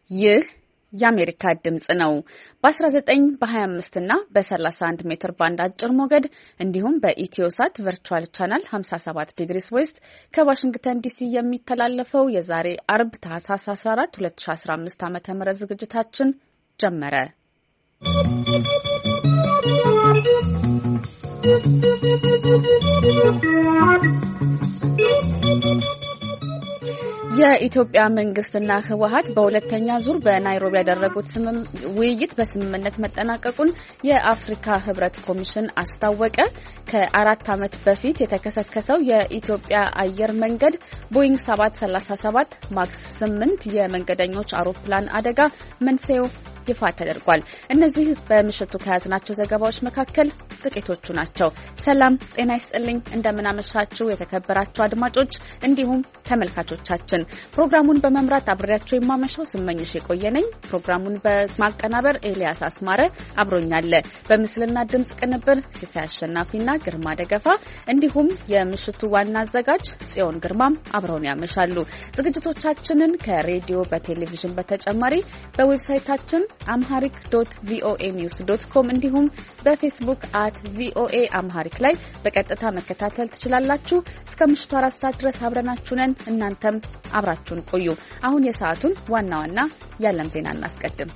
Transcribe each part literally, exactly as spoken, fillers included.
ይህ የአሜሪካ ድምጽ ነው። በ19 በ25 እና በ31 ሜትር ባንድ አጭር ሞገድ እንዲሁም በኢትዮሳት ቨርቹዋል ቻናል ሃምሳ ሰባት ዲግሪስ ዌስት ከዋሽንግተን ዲሲ የሚተላለፈው የዛሬ አርብ ታህሳስ አስራ አራት ሁለት ሺ አስራ አምስት ዓ.ም ዝግጅታችን ጀመረ። የኢትዮጵያ መንግስትና ህወሓት በሁለተኛ ዙር በናይሮቢ ያደረጉት ውይይት በስምምነት መጠናቀቁን የአፍሪካ ህብረት ኮሚሽን አስታወቀ። ከአራት ዓመት በፊት የተከሰከሰው የኢትዮጵያ አየር መንገድ ቦይንግ ሰባት ሰላሳ ሰባት ማክስ ስምንት የመንገደኞች አውሮፕላን አደጋ መንስኤው ይፋ ተደርጓል። እነዚህ በምሽቱ ከያዝናቸው ዘገባዎች መካከል ጥቂቶቹ ናቸው። ሰላም ጤና ይስጥልኝ፣ እንደምናመሻችሁ የተከበራችሁ አድማጮች እንዲሁም ተመልካቾቻችን። ፕሮግራሙን በመምራት አብሬያችሁ የማመሻው ስመኝሽ የቆየነኝ። ፕሮግራሙን በማቀናበር ኤልያስ አስማረ አብሮኛለ። በምስልና ድምጽ ቅንብር ሲሳይ አሸናፊና ግርማ ደገፋ እንዲሁም የምሽቱ ዋና አዘጋጅ ጽዮን ግርማም አብረውን ያመሻሉ። ዝግጅቶቻችንን ከሬዲዮ በቴሌቪዥን በተጨማሪ በዌብሳይታችን አምሃሪክ ዶት ቪኦኤ ኒውስ ዶት ኮም እንዲሁም በፌስቡክ አት ቪኦኤ አምሃሪክ ላይ በቀጥታ መከታተል ትችላላችሁ። እስከ ምሽቱ አራት ሰዓት ድረስ አብረናችሁ ነን። እናንተም አብራችሁን ቆዩ። አሁን የሰዓቱን ዋና ዋና የዓለም ዜና እናስቀድም።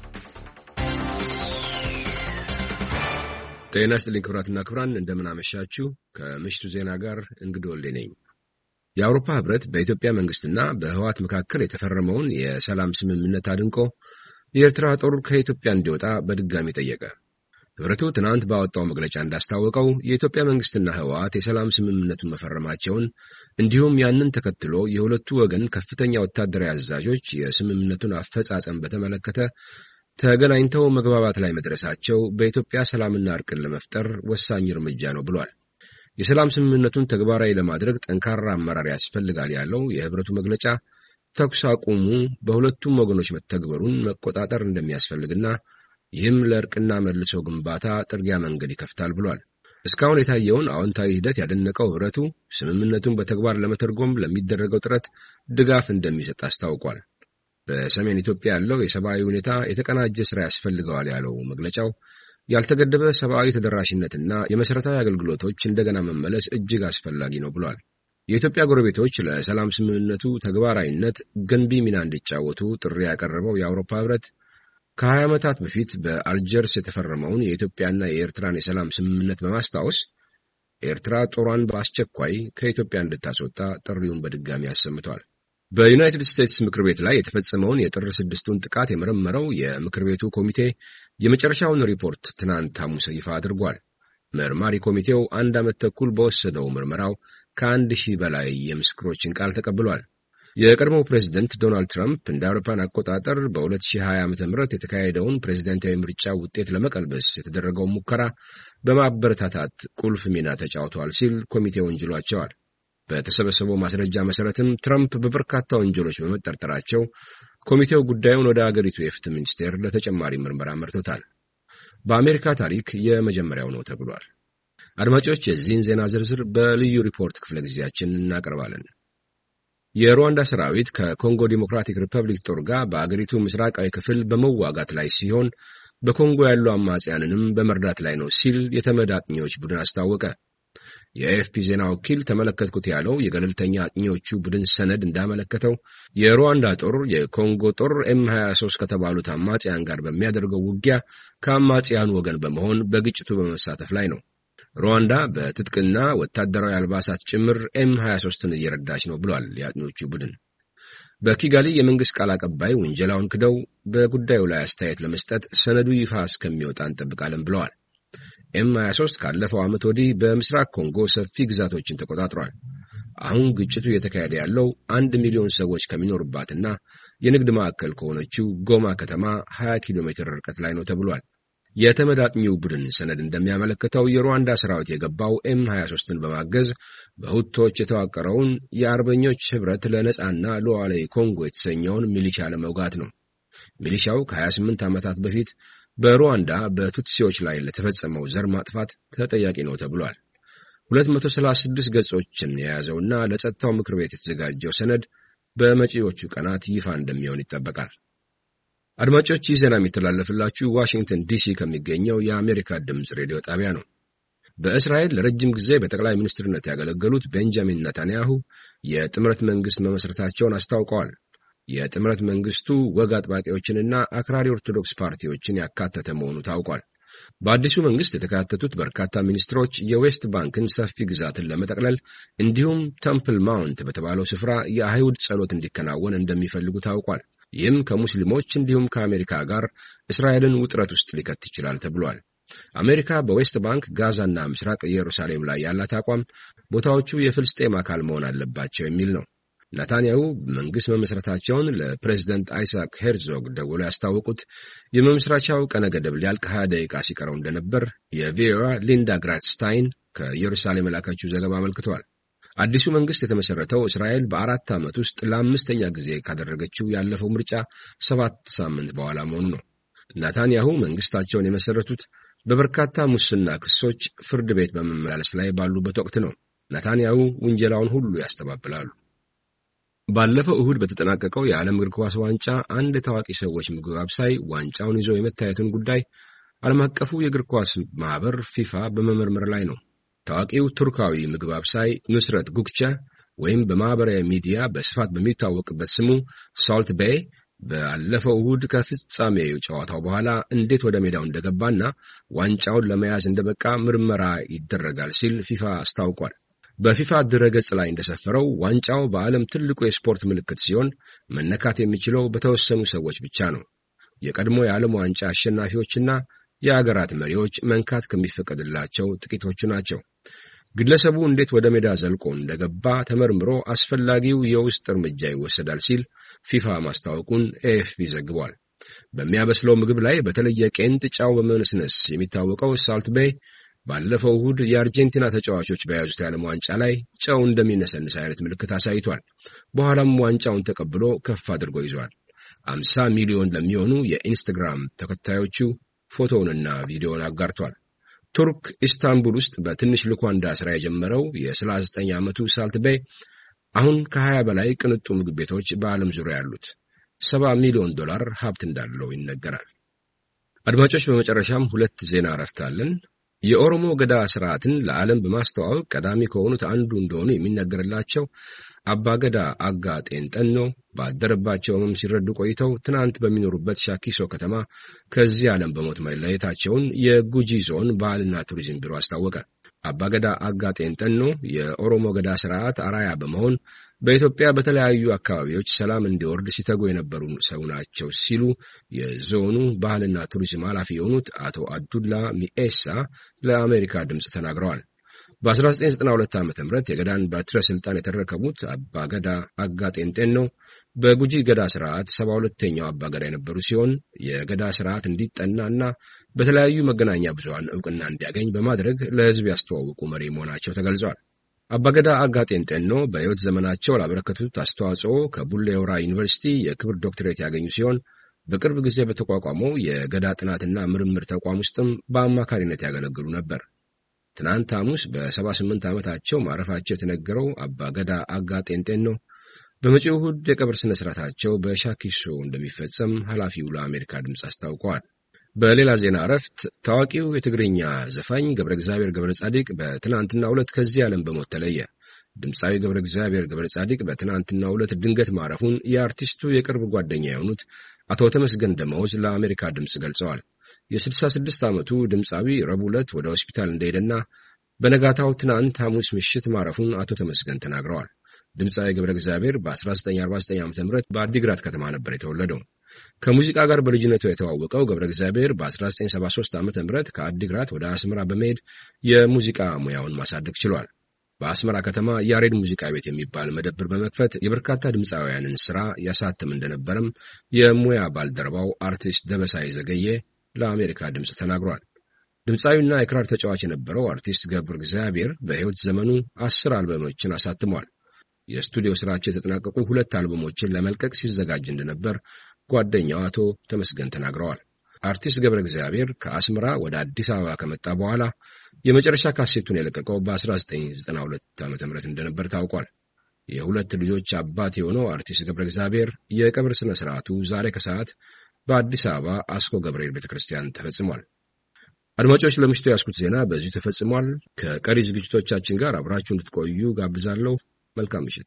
ጤና ይስጥልኝ ክቡራትና ክቡራን፣ እንደምን አመሻችሁ። ከምሽቱ ዜና ጋር እንግዶ ወልዴ ነኝ። የአውሮፓ ህብረት በኢትዮጵያ መንግስትና በህወሓት መካከል የተፈረመውን የሰላም ስምምነት አድንቆ የኤርትራ ጦር ከኢትዮጵያ እንዲወጣ በድጋሚ ጠየቀ። ህብረቱ ትናንት ባወጣው መግለጫ እንዳስታወቀው የኢትዮጵያ መንግስትና ህወሓት የሰላም ስምምነቱን መፈረማቸውን እንዲሁም ያንን ተከትሎ የሁለቱ ወገን ከፍተኛ ወታደራዊ አዛዦች የስምምነቱን አፈጻጸም በተመለከተ ተገናኝተው መግባባት ላይ መድረሳቸው በኢትዮጵያ ሰላምና እርቅን ለመፍጠር ወሳኝ እርምጃ ነው ብሏል። የሰላም ስምምነቱን ተግባራዊ ለማድረግ ጠንካራ አመራር ያስፈልጋል ያለው የህብረቱ መግለጫ ተኩስ አቁሙ በሁለቱም ወገኖች መተግበሩን መቆጣጠር እንደሚያስፈልግና ይህም ለእርቅና መልሶ ግንባታ ጥርጊያ መንገድ ይከፍታል ብሏል። እስካሁን የታየውን አዎንታዊ ሂደት ያደነቀው ህብረቱ ስምምነቱን በተግባር ለመተርጎም ለሚደረገው ጥረት ድጋፍ እንደሚሰጥ አስታውቋል። በሰሜን ኢትዮጵያ ያለው የሰብአዊ ሁኔታ የተቀናጀ ስራ ያስፈልገዋል ያለው መግለጫው ያልተገደበ ሰብአዊ ተደራሽነትና የመሰረታዊ አገልግሎቶች እንደገና መመለስ እጅግ አስፈላጊ ነው ብሏል። የኢትዮጵያ ጎረቤቶች ለሰላም ስምምነቱ ተግባራዊነት ገንቢ ሚና እንዲጫወቱ ጥሪ ያቀረበው የአውሮፓ ህብረት ከሀያ ዓመታት በፊት በአልጀርስ የተፈረመውን የኢትዮጵያና የኤርትራን የሰላም ስምምነት በማስታወስ ኤርትራ ጦሯን በአስቸኳይ ከኢትዮጵያ እንድታስወጣ ጥሪውን በድጋሚ አሰምቷል። በዩናይትድ ስቴትስ ምክር ቤት ላይ የተፈጸመውን የጥር ስድስቱን ጥቃት የመረመረው የምክር ቤቱ ኮሚቴ የመጨረሻውን ሪፖርት ትናንት ሐሙስ ይፋ አድርጓል። መርማሪ ኮሚቴው አንድ ዓመት ተኩል በወሰደው ምርመራው ከአንድ ሺህ በላይ የምስክሮችን ቃል ተቀብሏል። የቀድሞው ፕሬዝደንት ዶናልድ ትራምፕ እንደ አውሮፓን አቆጣጠር በሁለት ሺህ ሀያ ዓመተ ምህረት የተካሄደውን ፕሬዝዳንታዊ ምርጫ ውጤት ለመቀልበስ የተደረገው ሙከራ በማበረታታት ቁልፍ ሚና ተጫውተዋል ሲል ኮሚቴው ወንጅሏቸዋል። በተሰበሰበው ማስረጃ መሰረትም ትራምፕ በበርካታ ወንጀሎች በመጠርጠራቸው ኮሚቴው ጉዳዩን ወደ አገሪቱ የፍትህ ሚኒስቴር ለተጨማሪ ምርመራ መርቶታል። በአሜሪካ ታሪክ የመጀመሪያው ነው ተብሏል። አድማጮች፣ የዚህን ዜና ዝርዝር በልዩ ሪፖርት ክፍለ ጊዜያችን እናቀርባለን። የሩዋንዳ ሰራዊት ከኮንጎ ዲሞክራቲክ ሪፐብሊክ ጦር ጋር በአገሪቱ ምስራቃዊ ክፍል በመዋጋት ላይ ሲሆን በኮንጎ ያሉ አማጽያንንም በመርዳት ላይ ነው ሲል የተመድ አጥኚዎች ቡድን አስታወቀ። የኤኤፍፒ ዜና ወኪል ተመለከትኩት ያለው የገለልተኛ አጥኚዎቹ ቡድን ሰነድ እንዳመለከተው የሩዋንዳ ጦር የኮንጎ ጦር ኤም ሀያ ሶስት ከተባሉት አማጽያን ጋር በሚያደርገው ውጊያ ከአማጽያኑ ወገን በመሆን በግጭቱ በመሳተፍ ላይ ነው። ሩዋንዳ በትጥቅና ወታደራዊ አልባሳት ጭምር ኤም ሀያ ሶስትን እየረዳች ነው ብሏል የአጥኚዎቹ ቡድን። በኪጋሊ የመንግስት ቃል አቀባይ ውንጀላውን ክደው በጉዳዩ ላይ አስተያየት ለመስጠት ሰነዱ ይፋ እስከሚወጣ እንጠብቃለን ብለዋል። ኤም ሀያ ሶስት ካለፈው ዓመት ወዲህ በምስራቅ ኮንጎ ሰፊ ግዛቶችን ተቆጣጥሯል። አሁን ግጭቱ እየተካሄደ ያለው አንድ ሚሊዮን ሰዎች ከሚኖሩባትና የንግድ ማዕከል ከሆነችው ጎማ ከተማ ሀያ ኪሎ ሜትር ርቀት ላይ ነው ተብሏል። የተመድ አጥኚው ቡድን ሰነድ እንደሚያመለክተው የሩዋንዳ ሰራዊት የገባው ኤም ሀያ ሶስትን በማገዝ በሁቶች የተዋቀረውን የአርበኞች ህብረት ለነጻና ሉዓላዊ ኮንጎ የተሰኘውን ሚሊሻ ለመውጋት ነው። ሚሊሻው ከሀያ ስምንት ዓመታት በፊት በሩዋንዳ በቱትሲዎች ላይ ለተፈጸመው ዘር ማጥፋት ተጠያቂ ነው ተብሏል። ሁለት መቶ ሰላሳ ስድስት ገጾችን የያዘውና ለጸጥታው ምክር ቤት የተዘጋጀው ሰነድ በመጪዎቹ ቀናት ይፋ እንደሚሆን ይጠበቃል። አድማጮች ይህ ዜና የሚተላለፍላችሁ ዋሽንግተን ዲሲ ከሚገኘው የአሜሪካ ድምፅ ሬዲዮ ጣቢያ ነው። በእስራኤል ለረጅም ጊዜ በጠቅላይ ሚኒስትርነት ያገለገሉት ቤንጃሚን ኔታንያሁ የጥምረት መንግስት መመስረታቸውን አስታውቀዋል። የጥምረት መንግስቱ ወግ አጥባቂዎችንና አክራሪ ኦርቶዶክስ ፓርቲዎችን ያካተተ መሆኑ ታውቋል። በአዲሱ መንግስት የተካተቱት በርካታ ሚኒስትሮች የዌስት ባንክን ሰፊ ግዛትን ለመጠቅለል እንዲሁም ተምፕል ማውንት በተባለው ስፍራ የአይሁድ ጸሎት እንዲከናወን እንደሚፈልጉ ታውቋል። ይህም ከሙስሊሞች እንዲሁም ከአሜሪካ ጋር እስራኤልን ውጥረት ውስጥ ሊከት ይችላል ተብሏል። አሜሪካ በዌስት ባንክ፣ ጋዛና ምስራቅ ኢየሩሳሌም ላይ ያላት አቋም ቦታዎቹ የፍልስጤም አካል መሆን አለባቸው የሚል ነው። ኔታንያሁ መንግስት መመስረታቸውን ለፕሬዝዳንት አይሳክ ሄርዞግ ደውለው ያስታወቁት የመመስረቻው ቀነ ገደብ ሊያልቅ ሀያ ደቂቃ ሲቀረው እንደነበር የቪኦኤ ሊንዳ ግራትስታይን ከኢየሩሳሌም የላከችው ዘገባ አመልክቷል። አዲሱ መንግስት የተመሰረተው እስራኤል በአራት ዓመት ውስጥ ለአምስተኛ ጊዜ ካደረገችው ያለፈው ምርጫ ሰባት ሳምንት በኋላ መሆኑ ነው። ኔታንያሁ መንግስታቸውን የመሰረቱት በበርካታ ሙስና ክሶች ፍርድ ቤት በመመላለስ ላይ ባሉበት ወቅት ነው። ኔታንያሁ ውንጀላውን ሁሉ ያስተባብላሉ። ባለፈው እሁድ በተጠናቀቀው የዓለም እግር ኳስ ዋንጫ አንድ ታዋቂ ሰዎች ምግብ አብሳይ ዋንጫውን ይዞ የመታየቱን ጉዳይ ዓለም አቀፉ የእግር ኳስ ማህበር ፊፋ በመመርመር ላይ ነው። ታዋቂው ቱርካዊ ምግብ አብሳይ ኑስረት ጉክቻ ወይም በማህበራዊ ሚዲያ በስፋት በሚታወቅበት ስሙ ሳልት ቤይ ባለፈው እሁድ ከፍጻሜው ጨዋታው በኋላ እንዴት ወደ ሜዳው እንደገባና ዋንጫውን ለመያዝ እንደበቃ ምርመራ ይደረጋል ሲል ፊፋ አስታውቋል። በፊፋ ድረገጽ ላይ እንደሰፈረው ዋንጫው በዓለም ትልቁ የስፖርት ምልክት ሲሆን መነካት የሚችለው በተወሰኑ ሰዎች ብቻ ነው። የቀድሞ የዓለም ዋንጫ አሸናፊዎችና የአገራት መሪዎች መንካት ከሚፈቀድላቸው ጥቂቶቹ ናቸው። ግለሰቡ እንዴት ወደ ሜዳ ዘልቆ እንደገባ ተመርምሮ አስፈላጊው የውስጥ እርምጃ ይወሰዳል ሲል ፊፋ ማስታወቁን ኤኤፍፒ ዘግቧል። በሚያበስለው ምግብ ላይ በተለየ ቄንጥ ጫው በመነስነስ የሚታወቀው ሳልት ቤይ ባለፈው እሁድ የአርጀንቲና ተጫዋቾች በያዙት የዓለም ዋንጫ ላይ ጨው እንደሚነሰንስ አይነት ምልክት አሳይቷል። በኋላም ዋንጫውን ተቀብሎ ከፍ አድርጎ ይዟል። አምሳ ሚሊዮን ለሚሆኑ የኢንስታግራም ተከታዮቹ ፎቶውንና ቪዲዮውን አጋርቷል። ቱርክ ኢስታንቡል ውስጥ በትንሽ ልኳንዳ ስራ የጀመረው የሰላሳ ዘጠኝ ዓመቱ ሳልት ቤይ አሁን ከሀያ በላይ ቅንጡ ምግብ ቤቶች በዓለም ዙሪያ ያሉት ሰባ ሚሊዮን ዶላር ሀብት እንዳለው ይነገራል። አድማጮች በመጨረሻም ሁለት ዜና አረፍታለን። የኦሮሞ ገዳ ስርዓትን ለዓለም በማስተዋወቅ ቀዳሚ ከሆኑት አንዱ እንደሆኑ የሚነገርላቸው አባገዳ አጋ ጤንጠኖ ባደረባቸው ሕመም ሲረዱ ቆይተው ትናንት በሚኖሩበት ሻኪሶ ከተማ ከዚህ ዓለም በሞት መለየታቸውን የጉጂ ዞን ባህልና ቱሪዝም ቢሮ አስታወቀ። አባገዳ አጋ ጤንጠኖ የኦሮሞ ገዳ ስርዓት አራያ በመሆን በኢትዮጵያ በተለያዩ አካባቢዎች ሰላም እንዲወርድ ሲተጉ የነበሩ ሰው ናቸው ሲሉ የዞኑ ባህልና ቱሪዝም ኃላፊ የሆኑት አቶ አዱላ ሚኤሳ ለአሜሪካ ድምፅ ተናግረዋል። በ1992 ዓ.ም የገዳን በትረ ስልጣን የተረከቡት አባገዳ አጋ ጤንጠኖ በጉጂ ገዳ ስርዓት ሰባ ሁለተኛው አባገዳ የነበሩ ሲሆን የገዳ ስርዓት እንዲጠናና በተለያዩ መገናኛ ብዙሃን ዕውቅና እንዲያገኝ በማድረግ ለሕዝብ ያስተዋወቁ መሪ መሆናቸው ተገልጿል። አባገዳ አጋ ጤንጠኖ በሕይወት ዘመናቸው ላበረከቱት አስተዋጽኦ ከቡሌ ሆራ ዩኒቨርሲቲ የክብር ዶክትሬት ያገኙ ሲሆን በቅርብ ጊዜ በተቋቋመው የገዳ ጥናትና ምርምር ተቋም ውስጥም በአማካሪነት ያገለግሉ ነበር። ትናንት ሐሙስ በሰባ ስምንት ዓመታቸው ማረፋቸው የተነገረው አባገዳ አጋ ጤንጠኖ በመጪው እሁድ የቀብር ስነ ስርዓታቸው በሻኪሶ እንደሚፈጸም ኃላፊው ለአሜሪካ ድምፅ አስታውቀዋል። በሌላ ዜና እረፍት ታዋቂው የትግርኛ ዘፋኝ ገብረ እግዚአብሔር ገብረ ጻዲቅ በትናንትናው ዕለት ከዚህ ዓለም በሞት ተለየ። ድምፃዊ ገብረ እግዚአብሔር ገብረ ጻዲቅ በትናንትናው ዕለት ድንገት ማረፉን የአርቲስቱ የቅርብ ጓደኛ የሆኑት አቶ ተመስገን ደመወዝ ለአሜሪካ ድምፅ ገልጸዋል። የስልሳ ስድስት ዓመቱ ድምፃዊ ረቡዕ ዕለት ወደ ሆስፒታል እንደሄደና በነጋታው ትናንት ሐሙስ ምሽት ማረፉን አቶ ተመስገን ተናግረዋል። ድምፃዊ ገብረ እግዚአብሔር በ1949 ዓ.ም በአዲግራት ከተማ ነበር የተወለደው። ከሙዚቃ ጋር በልጅነቱ የተዋወቀው ገብረ እግዚአብሔር በ1973 ዓ.ም ከአዲግራት ወደ አስመራ በመሄድ የሙዚቃ ሙያውን ማሳደግ ችሏል። በአስመራ ከተማ ያሬድ ሙዚቃ ቤት የሚባል መደብር በመክፈት የበርካታ ድምፃውያንን ሥራ ያሳትም እንደነበረም የሙያ ባልደረባው አርቲስት ደበሳይ ዘገየ ለአሜሪካ ድምፅ ተናግሯል። ድምፃዊና የክራር ተጫዋች የነበረው አርቲስት ገብረ እግዚአብሔር በሕይወት ዘመኑ አስር አልበሞችን አሳትሟል። የስቱዲዮ ስራቸው የተጠናቀቁ ሁለት አልበሞችን ለመልቀቅ ሲዘጋጅ እንደነበር ጓደኛው አቶ ተመስገን ተናግረዋል። አርቲስት ገብረ እግዚአብሔር ከአስመራ ወደ አዲስ አበባ ከመጣ በኋላ የመጨረሻ ካሴቱን የለቀቀው በ1992 ዓ.ም እንደነበር ታውቋል። የሁለት ልጆች አባት የሆነው አርቲስት ገብረ እግዚአብሔር የቀብር ስነ ስርዓቱ ዛሬ ከሰዓት በአዲስ አበባ አስኮ ገብርኤል ቤተክርስቲያን ተፈጽሟል። አድማጮች ለምሽቱ ያስኩት ዜና በዚሁ ተፈጽሟል። ከቀሪ ዝግጅቶቻችን ጋር አብራችሁ እንድትቆዩ ጋብዛለሁ። መልካም ምሽት።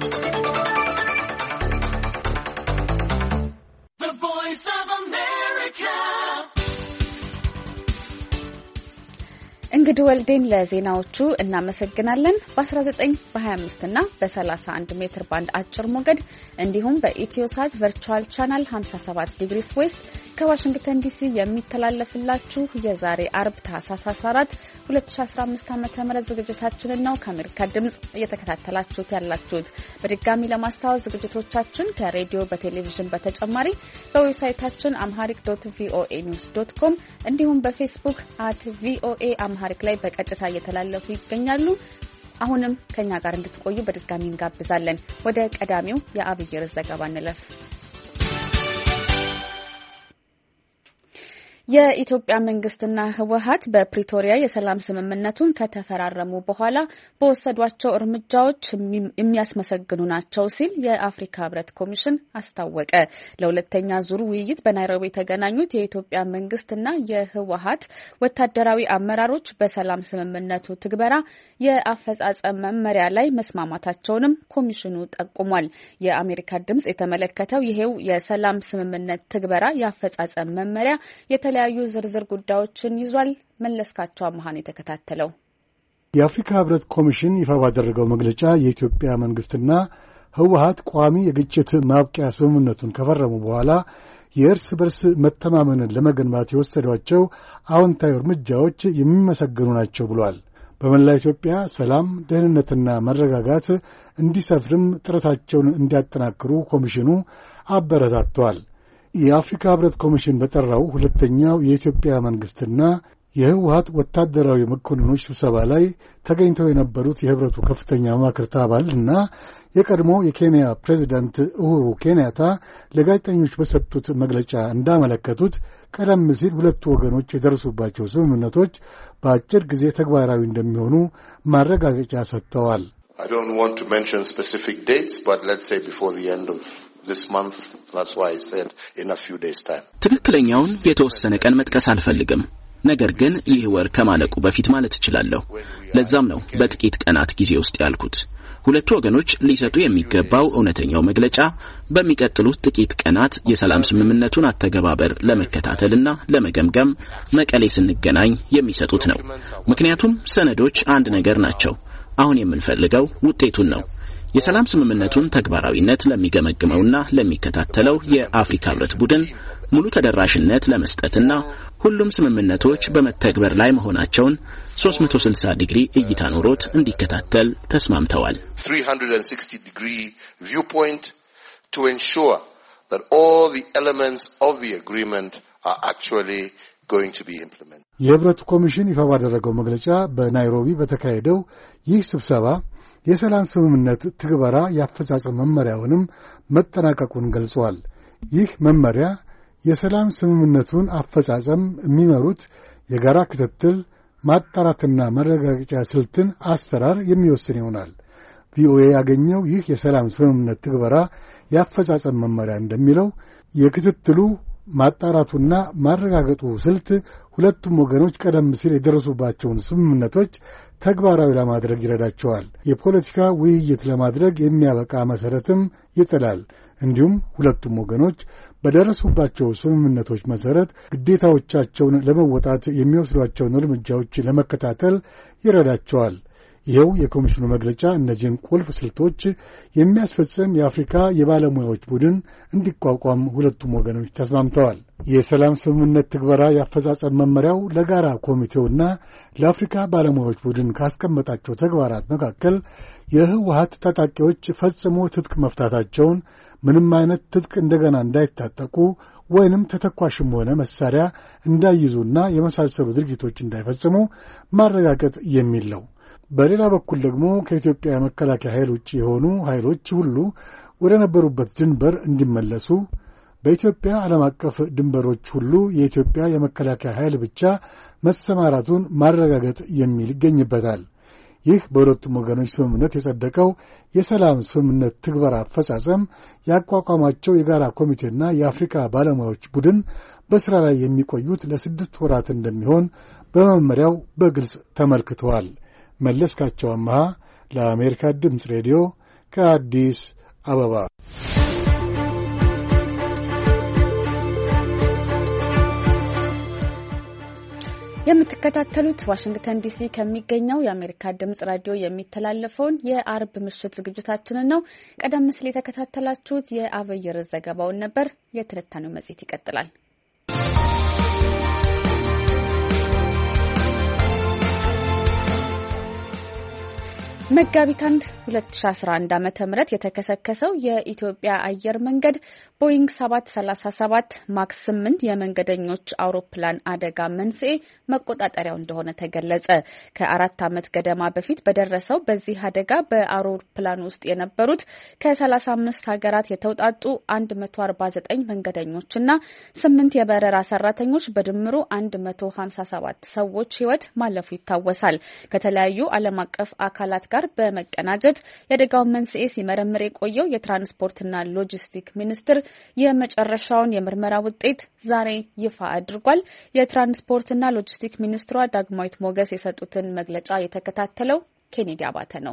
እንግዲህ ወልዴን ለዜናዎቹ እናመሰግናለን። በ19 በ25 እና በ31 ሜትር ባንድ አጭር ሞገድ እንዲሁም በኢትዮሳት ቨርቹዋል ቻናል ሃምሳ ሰባት ዲግሪስ ዌስት ከዋሽንግተን ዲሲ የሚተላለፍላችሁ የዛሬ አርብ ታህሳስ አስራ አራት ሁለት ሺህ አስራ አምስት ዓ.ም ዝግጅታችንን ነው ከአሜሪካ ድምጽ እየተከታተላችሁት ያላችሁት። በድጋሚ ለማስታወስ ዝግጅቶቻችን ከሬዲዮ በቴሌቪዥን በተጨማሪ በዌብሳይታችን አምሃሪክ ዶት ቪኦኤ ኒውስ ዶት ኮም እንዲሁም በፌስቡክ አት ቪኦኤ አምሃሪክ ላይ በቀጥታ እየተላለፉ ይገኛሉ። አሁንም ከኛ ጋር እንድትቆዩ በድጋሚ እንጋብዛለን። ወደ ቀዳሚው የአብይ ርዕስ ዘገባ እንለፍ። የኢትዮጵያ መንግስትና ህወሓት በፕሪቶሪያ የሰላም ስምምነቱን ከተፈራረሙ በኋላ በወሰዷቸው እርምጃዎች የሚያስመሰግኑ ናቸው ሲል የአፍሪካ ህብረት ኮሚሽን አስታወቀ። ለሁለተኛ ዙር ውይይት በናይሮቢ የተገናኙት የኢትዮጵያ መንግስትና የህወሓት ወታደራዊ አመራሮች በሰላም ስምምነቱ ትግበራ የአፈጻጸም መመሪያ ላይ መስማማታቸውንም ኮሚሽኑ ጠቁሟል። የአሜሪካ ድምጽ የተመለከተው ይሄው የሰላም ስምምነት ትግበራ የአፈጻጸም መመሪያ የተለያዩ ዝርዝር ጉዳዮችን ይዟል። መለስካቸው አማሃን የተከታተለው የአፍሪካ ህብረት ኮሚሽን ይፋ ባደረገው መግለጫ የኢትዮጵያ መንግስትና ህወሓት ቋሚ የግጭት ማብቂያ ስምምነቱን ከፈረሙ በኋላ የእርስ በርስ መተማመንን ለመገንባት የወሰዷቸው አዎንታዊ እርምጃዎች የሚመሰገኑ ናቸው ብሏል። በመላ ኢትዮጵያ ሰላም፣ ደህንነትና መረጋጋት እንዲሰፍርም ጥረታቸውን እንዲያጠናክሩ ኮሚሽኑ አበረታቷል። የአፍሪካ ህብረት ኮሚሽን በጠራው ሁለተኛው የኢትዮጵያ መንግስትና የህወሓት ወታደራዊ መኮንኖች ስብሰባ ላይ ተገኝተው የነበሩት የህብረቱ ከፍተኛ መማክርት አባል እና የቀድሞ የኬንያ ፕሬዝዳንት ኡሁሩ ኬንያታ ለጋዜጠኞች በሰጡት መግለጫ እንዳመለከቱት ቀደም ሲል ሁለቱ ወገኖች የደረሱባቸው ስምምነቶች በአጭር ጊዜ ተግባራዊ እንደሚሆኑ ማረጋገጫ ሰጥተዋል። I don't want to mention specific dates, but let's say before the end of this month. That's why I said in a few days time. ትክክለኛውን የተወሰነ ቀን መጥቀስ አልፈልግም። ነገር ግን ይህ ወር ከማለቁ በፊት ማለት እችላለሁ። ለዛም ነው በጥቂት ቀናት ጊዜ ውስጥ ያልኩት። ሁለቱ ወገኖች ሊሰጡ የሚገባው እውነተኛው መግለጫ በሚቀጥሉት ጥቂት ቀናት የሰላም ስምምነቱን አተገባበር ለመከታተልና ለመገምገም መቀሌ ስንገናኝ የሚሰጡት ነው። ምክንያቱም ሰነዶች አንድ ነገር ናቸው። አሁን የምንፈልገው ውጤቱን ነው። የሰላም ስምምነቱን ተግባራዊነት ለሚገመግመውና ለሚከታተለው የአፍሪካ ህብረት ቡድን ሙሉ ተደራሽነት ለመስጠትና ሁሉም ስምምነቶች በመተግበር ላይ መሆናቸውን ሶስት መቶ ስልሳ ዲግሪ እይታ ኖሮት እንዲከታተል ተስማምተዋል። three sixty degree viewpoint to ensure that all the elements of the agreement are actually going to be implemented. የህብረቱ ኮሚሽን ይፋ ባደረገው መግለጫ በናይሮቢ በተካሄደው ይህ ስብሰባ የሰላም ስምምነት ትግበራ የአፈጻጸም መመሪያውንም መጠናቀቁን ገልጿል። ይህ መመሪያ የሰላም ስምምነቱን አፈጻጸም የሚመሩት የጋራ ክትትል ማጣራትና ማረጋገጫ ስልትን አሰራር የሚወስን ይሆናል። ቪኦኤ ያገኘው ይህ የሰላም ስምምነት ትግበራ የአፈጻጸም መመሪያ እንደሚለው የክትትሉ ማጣራቱና ማረጋገጡ ስልት ሁለቱም ወገኖች ቀደም ሲል የደረሱባቸውን ስምምነቶች ተግባራዊ ለማድረግ ይረዳቸዋል። የፖለቲካ ውይይት ለማድረግ የሚያበቃ መሰረትም ይጥላል። እንዲሁም ሁለቱም ወገኖች በደረሱባቸው ስምምነቶች መሰረት ግዴታዎቻቸውን ለመወጣት የሚወስዷቸውን እርምጃዎች ለመከታተል ይረዳቸዋል። ይኸው የኮሚሽኑ መግለጫ እነዚህን ቁልፍ ስልቶች የሚያስፈጽም የአፍሪካ የባለሙያዎች ቡድን እንዲቋቋም ሁለቱም ወገኖች ተስማምተዋል። የሰላም ስምምነት ትግበራ የአፈጻጸም መመሪያው ለጋራ ኮሚቴውና ለአፍሪካ ባለሙያዎች ቡድን ካስቀመጣቸው ተግባራት መካከል የህወሓት ታጣቂዎች ፈጽሞ ትጥቅ መፍታታቸውን፣ ምንም አይነት ትጥቅ እንደገና እንዳይታጠቁ ወይንም ተተኳሽም ሆነ መሳሪያ እንዳይይዙና የመሳሰሉ ድርጊቶች እንዳይፈጽሙ ማረጋገጥ የሚል ነው። በሌላ በኩል ደግሞ ከኢትዮጵያ መከላከያ ኃይል ውጭ የሆኑ ኃይሎች ሁሉ ወደ ነበሩበት ድንበር እንዲመለሱ፣ በኢትዮጵያ ዓለም አቀፍ ድንበሮች ሁሉ የኢትዮጵያ የመከላከያ ኃይል ብቻ መሰማራቱን ማረጋገጥ የሚል ይገኝበታል። ይህ በሁለቱም ወገኖች ስምምነት የጸደቀው የሰላም ስምምነት ትግበራ አፈጻጸም ያቋቋማቸው የጋራ ኮሚቴና የአፍሪካ ባለሙያዎች ቡድን በሥራ ላይ የሚቆዩት ለስድስት ወራት እንደሚሆን በመመሪያው በግልጽ ተመልክተዋል። መለስካቸው አምሃ ለአሜሪካ ድምፅ ሬዲዮ ከአዲስ አበባ። የምትከታተሉት ዋሽንግተን ዲሲ ከሚገኘው የአሜሪካ ድምጽ ራዲዮ የሚተላለፈውን የአርብ ምሽት ዝግጅታችንን ነው። ቀደም ሲል የተከታተላችሁት የአበየር ዘገባውን ነበር። የትንታኔው መጽሔት ይቀጥላል። መጋቢት አንድ ሁለት ሺህ አስራ አንድ ዓመተ ምህረት የተከሰከሰው የኢትዮጵያ አየር መንገድ ቦይንግ ሰባት ሰላሳ ሰባት ማክስ ስምንት የመንገደኞች አውሮፕላን አደጋ መንስኤ መቆጣጠሪያው እንደሆነ ተገለጸ። ከአራት ዓመት ገደማ በፊት በደረሰው በዚህ አደጋ በአውሮፕላን ውስጥ የነበሩት ከሰላሳ አምስት ሀገራት የተውጣጡ አንድ መቶ አርባ ዘጠኝ መንገደኞችና ስምንት የበረራ ሰራተኞች በድምሩ አንድ መቶ ሀምሳ ሰባት ሰዎች ሕይወት ማለፉ ይታወሳል። ከተለያዩ ዓለም አቀፍ አካላት ጋር በመቀናጀት የአደጋውን መንስኤ ሲመረምር የቆየው የትራንስፖርትና ሎጂስቲክ ሚኒስቴር የመጨረሻውን የምርመራ ውጤት ዛሬ ይፋ አድርጓል። የትራንስፖርትና ሎጂስቲክ ሚኒስትሯ ዳግማዊት ሞገስ የሰጡትን መግለጫ የተከታተለው ኬኔዲ አባተ ነው።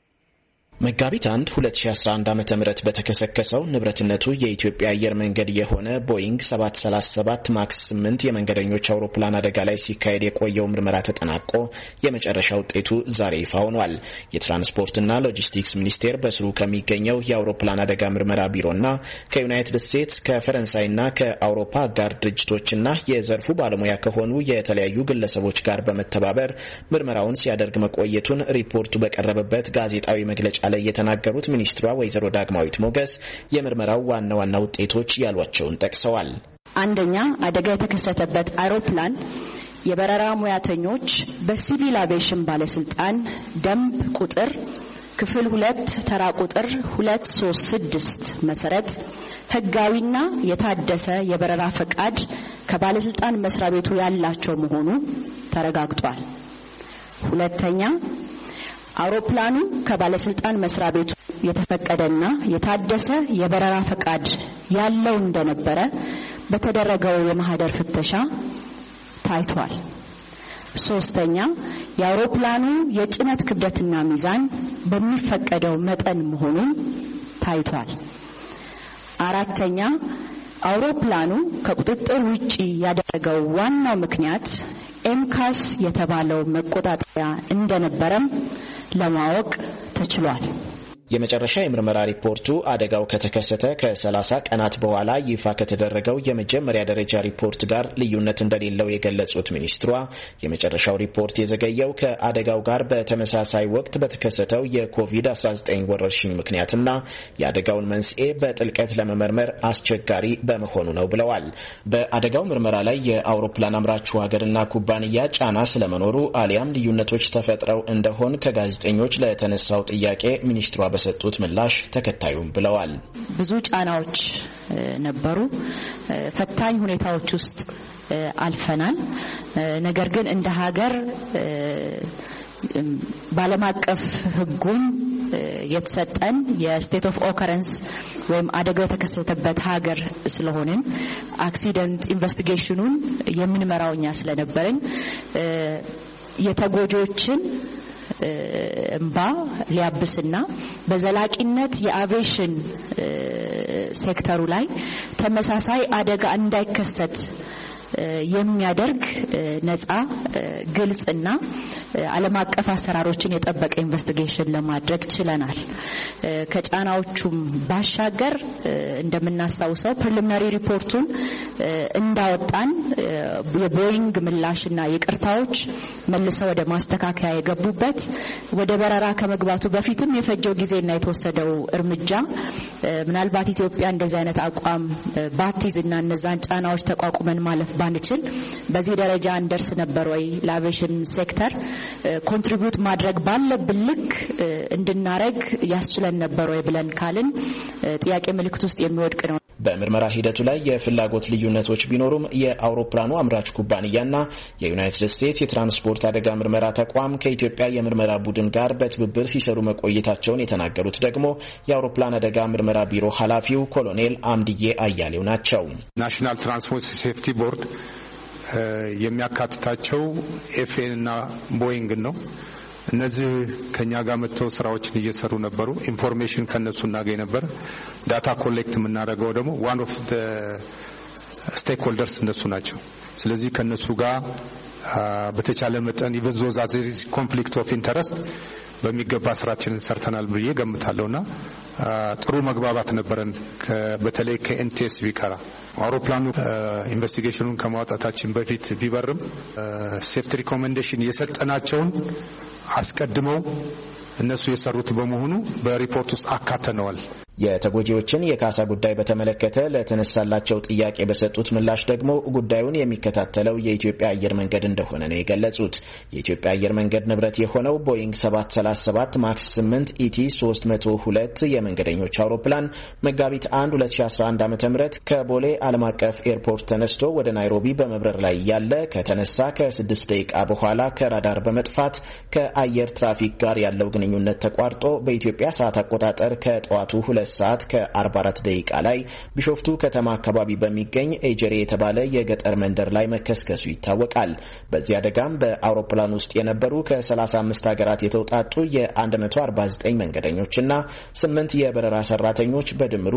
መጋቢት አንድ ሁለት ሺህ አስራ አንድ ዓመተ ምህረት በተከሰከሰው ንብረትነቱ የኢትዮጵያ አየር መንገድ የሆነ ቦይንግ ሰባት ሰላሳ ሰባት ማክስ ስምንት የመንገደኞች አውሮፕላን አደጋ ላይ ሲካሄድ የቆየው ምርመራ ተጠናቆ የመጨረሻ ውጤቱ ዛሬ ይፋ ሆኗል። የትራንስፖርትና ሎጂስቲክስ ሚኒስቴር በስሩ ከሚገኘው የአውሮፕላን አደጋ ምርመራ ቢሮና ከዩናይትድ ስቴትስ ከፈረንሳይና ከአውሮፓ አጋር ድርጅቶችና የዘርፉ ባለሙያ ከሆኑ የተለያዩ ግለሰቦች ጋር በመተባበር ምርመራውን ሲያደርግ መቆየቱን ሪፖርቱ በቀረበበት ጋዜጣዊ መግለጫ ላይ የተናገሩት ሚኒስትሯ ወይዘሮ ዳግማዊት ሞገስ የምርመራው ዋና ዋና ውጤቶች ያሏቸውን ጠቅሰዋል። አንደኛ፣ አደጋ የተከሰተበት አውሮፕላን የበረራ ሙያተኞች በሲቪል አቪዬሽን ባለስልጣን ደንብ ቁጥር ክፍል ሁለት ተራ ቁጥር ሁለት ሶስት ስድስት መሰረት ህጋዊና የታደሰ የበረራ ፈቃድ ከባለስልጣን መስሪያ ቤቱ ያላቸው መሆኑ ተረጋግጧል። ሁለተኛ፣ አውሮፕላኑ ከባለስልጣን መስሪያ ቤቱ የተፈቀደና የታደሰ የበረራ ፈቃድ ያለው እንደነበረ በተደረገው የማህደር ፍተሻ ታይቷል። ሶስተኛ፣ የአውሮፕላኑ የጭነት ክብደትና ሚዛን በሚፈቀደው መጠን መሆኑን ታይቷል። አራተኛ፣ አውሮፕላኑ ከቁጥጥር ውጪ ያደረገው ዋናው ምክንያት ኤምካስ የተባለው መቆጣጠሪያ እንደነበረም ለማወቅ ተችሏል። የመጨረሻ የምርመራ ሪፖርቱ አደጋው ከተከሰተ ከሰላሳ ቀናት በኋላ ይፋ ከተደረገው የመጀመሪያ ደረጃ ሪፖርት ጋር ልዩነት እንደሌለው የገለጹት ሚኒስትሯ የመጨረሻው ሪፖርት የዘገየው ከአደጋው ጋር በተመሳሳይ ወቅት በተከሰተው የኮቪድ አስራ ዘጠኝ ወረርሽኝ ምክንያትና የአደጋውን መንስኤ በጥልቀት ለመመርመር አስቸጋሪ በመሆኑ ነው ብለዋል። በአደጋው ምርመራ ላይ የአውሮፕላን አምራቹ ሀገርና ኩባንያ ጫና ስለመኖሩ አሊያም ልዩነቶች ተፈጥረው እንደሆን ከጋዜጠኞች ለተነሳው ጥያቄ ሚኒስትሯ በሰጡት ምላሽ ተከታዩም ብለዋል። ብዙ ጫናዎች ነበሩ። ፈታኝ ሁኔታዎች ውስጥ አልፈናል። ነገር ግን እንደ ሀገር ባለም አቀፍ ህጉን የተሰጠን የስቴት ኦፍ ኦከረንስ ወይም አደጋው የተከሰተበት ሀገር ስለሆነን አክሲደንት ኢንቨስቲጌሽኑን የምንመራውኛ ስለነበርን የተጎጂዎችን እንባ ሊያብስና በዘላቂነት የአቪዬሽን ሴክተሩ ላይ ተመሳሳይ አደጋ እንዳይከሰት የሚያደርግ ነፃ ግልጽና ዓለም አቀፍ አሰራሮችን የጠበቀ ኢንቨስቲጌሽን ለማድረግ ችለናል። ከጫናዎቹም ባሻገር እንደምናስታውሰው ፕሪሊሚናሪ ሪፖርቱን እንዳወጣን የቦይንግ ምላሽና ይቅርታዎች መልሰው ወደ ማስተካከያ የገቡበት ወደ በረራ ከመግባቱ በፊትም የፈጀው ጊዜና የተወሰደው እርምጃ ምናልባት ኢትዮጵያ እንደዚህ አይነት አቋም ባትይዝና እነዛን ጫናዎች ተቋቁመን ማለፍ ባንችል በዚህ ደረጃ እንደርስ ነበር ወይ ለአቪዬሽን ሴክተር ኮንትሪቢዩት ማድረግ ባለብን ልክ እንድናረግ ያስችለን ነበር ወይ ብለን ካልን ጥያቄ ምልክት ውስጥ የሚወድቅ ነው። በምርመራ ሂደቱ ላይ የፍላጎት ልዩነቶች ቢኖሩም የአውሮፕላኑ አምራች ኩባንያና የዩናይትድ ስቴትስ የትራንስፖርት አደጋ ምርመራ ተቋም ከኢትዮጵያ የምርመራ ቡድን ጋር በትብብር ሲሰሩ መቆየታቸውን የተናገሩት ደግሞ የአውሮፕላን አደጋ ምርመራ ቢሮ ኃላፊው ኮሎኔል አምድዬ አያሌው ናቸው። ናሽናል ትራንስፖርት ሴፍቲ ቦርድ የሚያካትታቸው ኤፍኤን እና ቦይንግ ነው። እነዚህ ከኛ ጋር መጥተው ስራዎችን እየሰሩ ነበሩ። ኢንፎርሜሽን ከነሱ እናገኝ ነበር። ዳታ ኮሌክት የምናደርገው ደግሞ ዋን ኦፍ ዘ ስቴክ ሆልደርስ እነሱ ናቸው። ስለዚህ ከነሱ ጋር በተቻለ መጠን ኢቨን ዞዝ አዘሪስ ኮንፍሊክት ኦፍ ኢንተረስት በሚገባ ስራችንን ሰርተናል ብዬ ገምታለሁና ጥሩ መግባባት ነበረን። በተለይ ከኤንቲኤስቢ ጋር አውሮፕላኑ ኢንቨስቲጌሽኑን ከማውጣታችን በፊት ቢበርም ሴፍቲ ሪኮሜንዴሽን የሰጠናቸውን አስቀድመው እነሱ የሰሩት በመሆኑ በሪፖርት ውስጥ አካተነዋል። የተጎጂዎችን የካሳ ጉዳይ በተመለከተ ለተነሳላቸው ጥያቄ በሰጡት ምላሽ ደግሞ ጉዳዩን የሚከታተለው የኢትዮጵያ አየር መንገድ እንደሆነ ነው የገለጹት። የኢትዮጵያ አየር መንገድ ንብረት የሆነው ቦይንግ ሰባት ሰላሳ ሰባት ማክስ ስምንት ኢቲ ሶስት መቶ ሁለት የመንገደኞች አውሮፕላን መጋቢት አንድ ሁለት ሺህ አስራ አንድ ዓ.ም ከቦሌ ዓለም አቀፍ ኤርፖርት ተነስቶ ወደ ናይሮቢ በመብረር ላይ ያለ ከተነሳ ከስድስት ደቂቃ በኋላ ከራዳር በመጥፋት ከአየር ትራፊክ ጋር ያለው ግንኙነት ተቋርጦ በኢትዮጵያ ሰዓት አቆጣጠር ከጠዋቱ ሁለት ሰዓት ከአርባ አራት ደቂቃ ላይ ቢሾፍቱ ከተማ አካባቢ በሚገኝ ኤጀሬ የተባለ የገጠር መንደር ላይ መከስከሱ ይታወቃል። በዚህ አደጋም በአውሮፕላን ውስጥ የነበሩ ከሰላሳ አምስት ሀገራት የተውጣጡ የ149 መንገደኞችና ስምንት የበረራ ሰራተኞች በድምሩ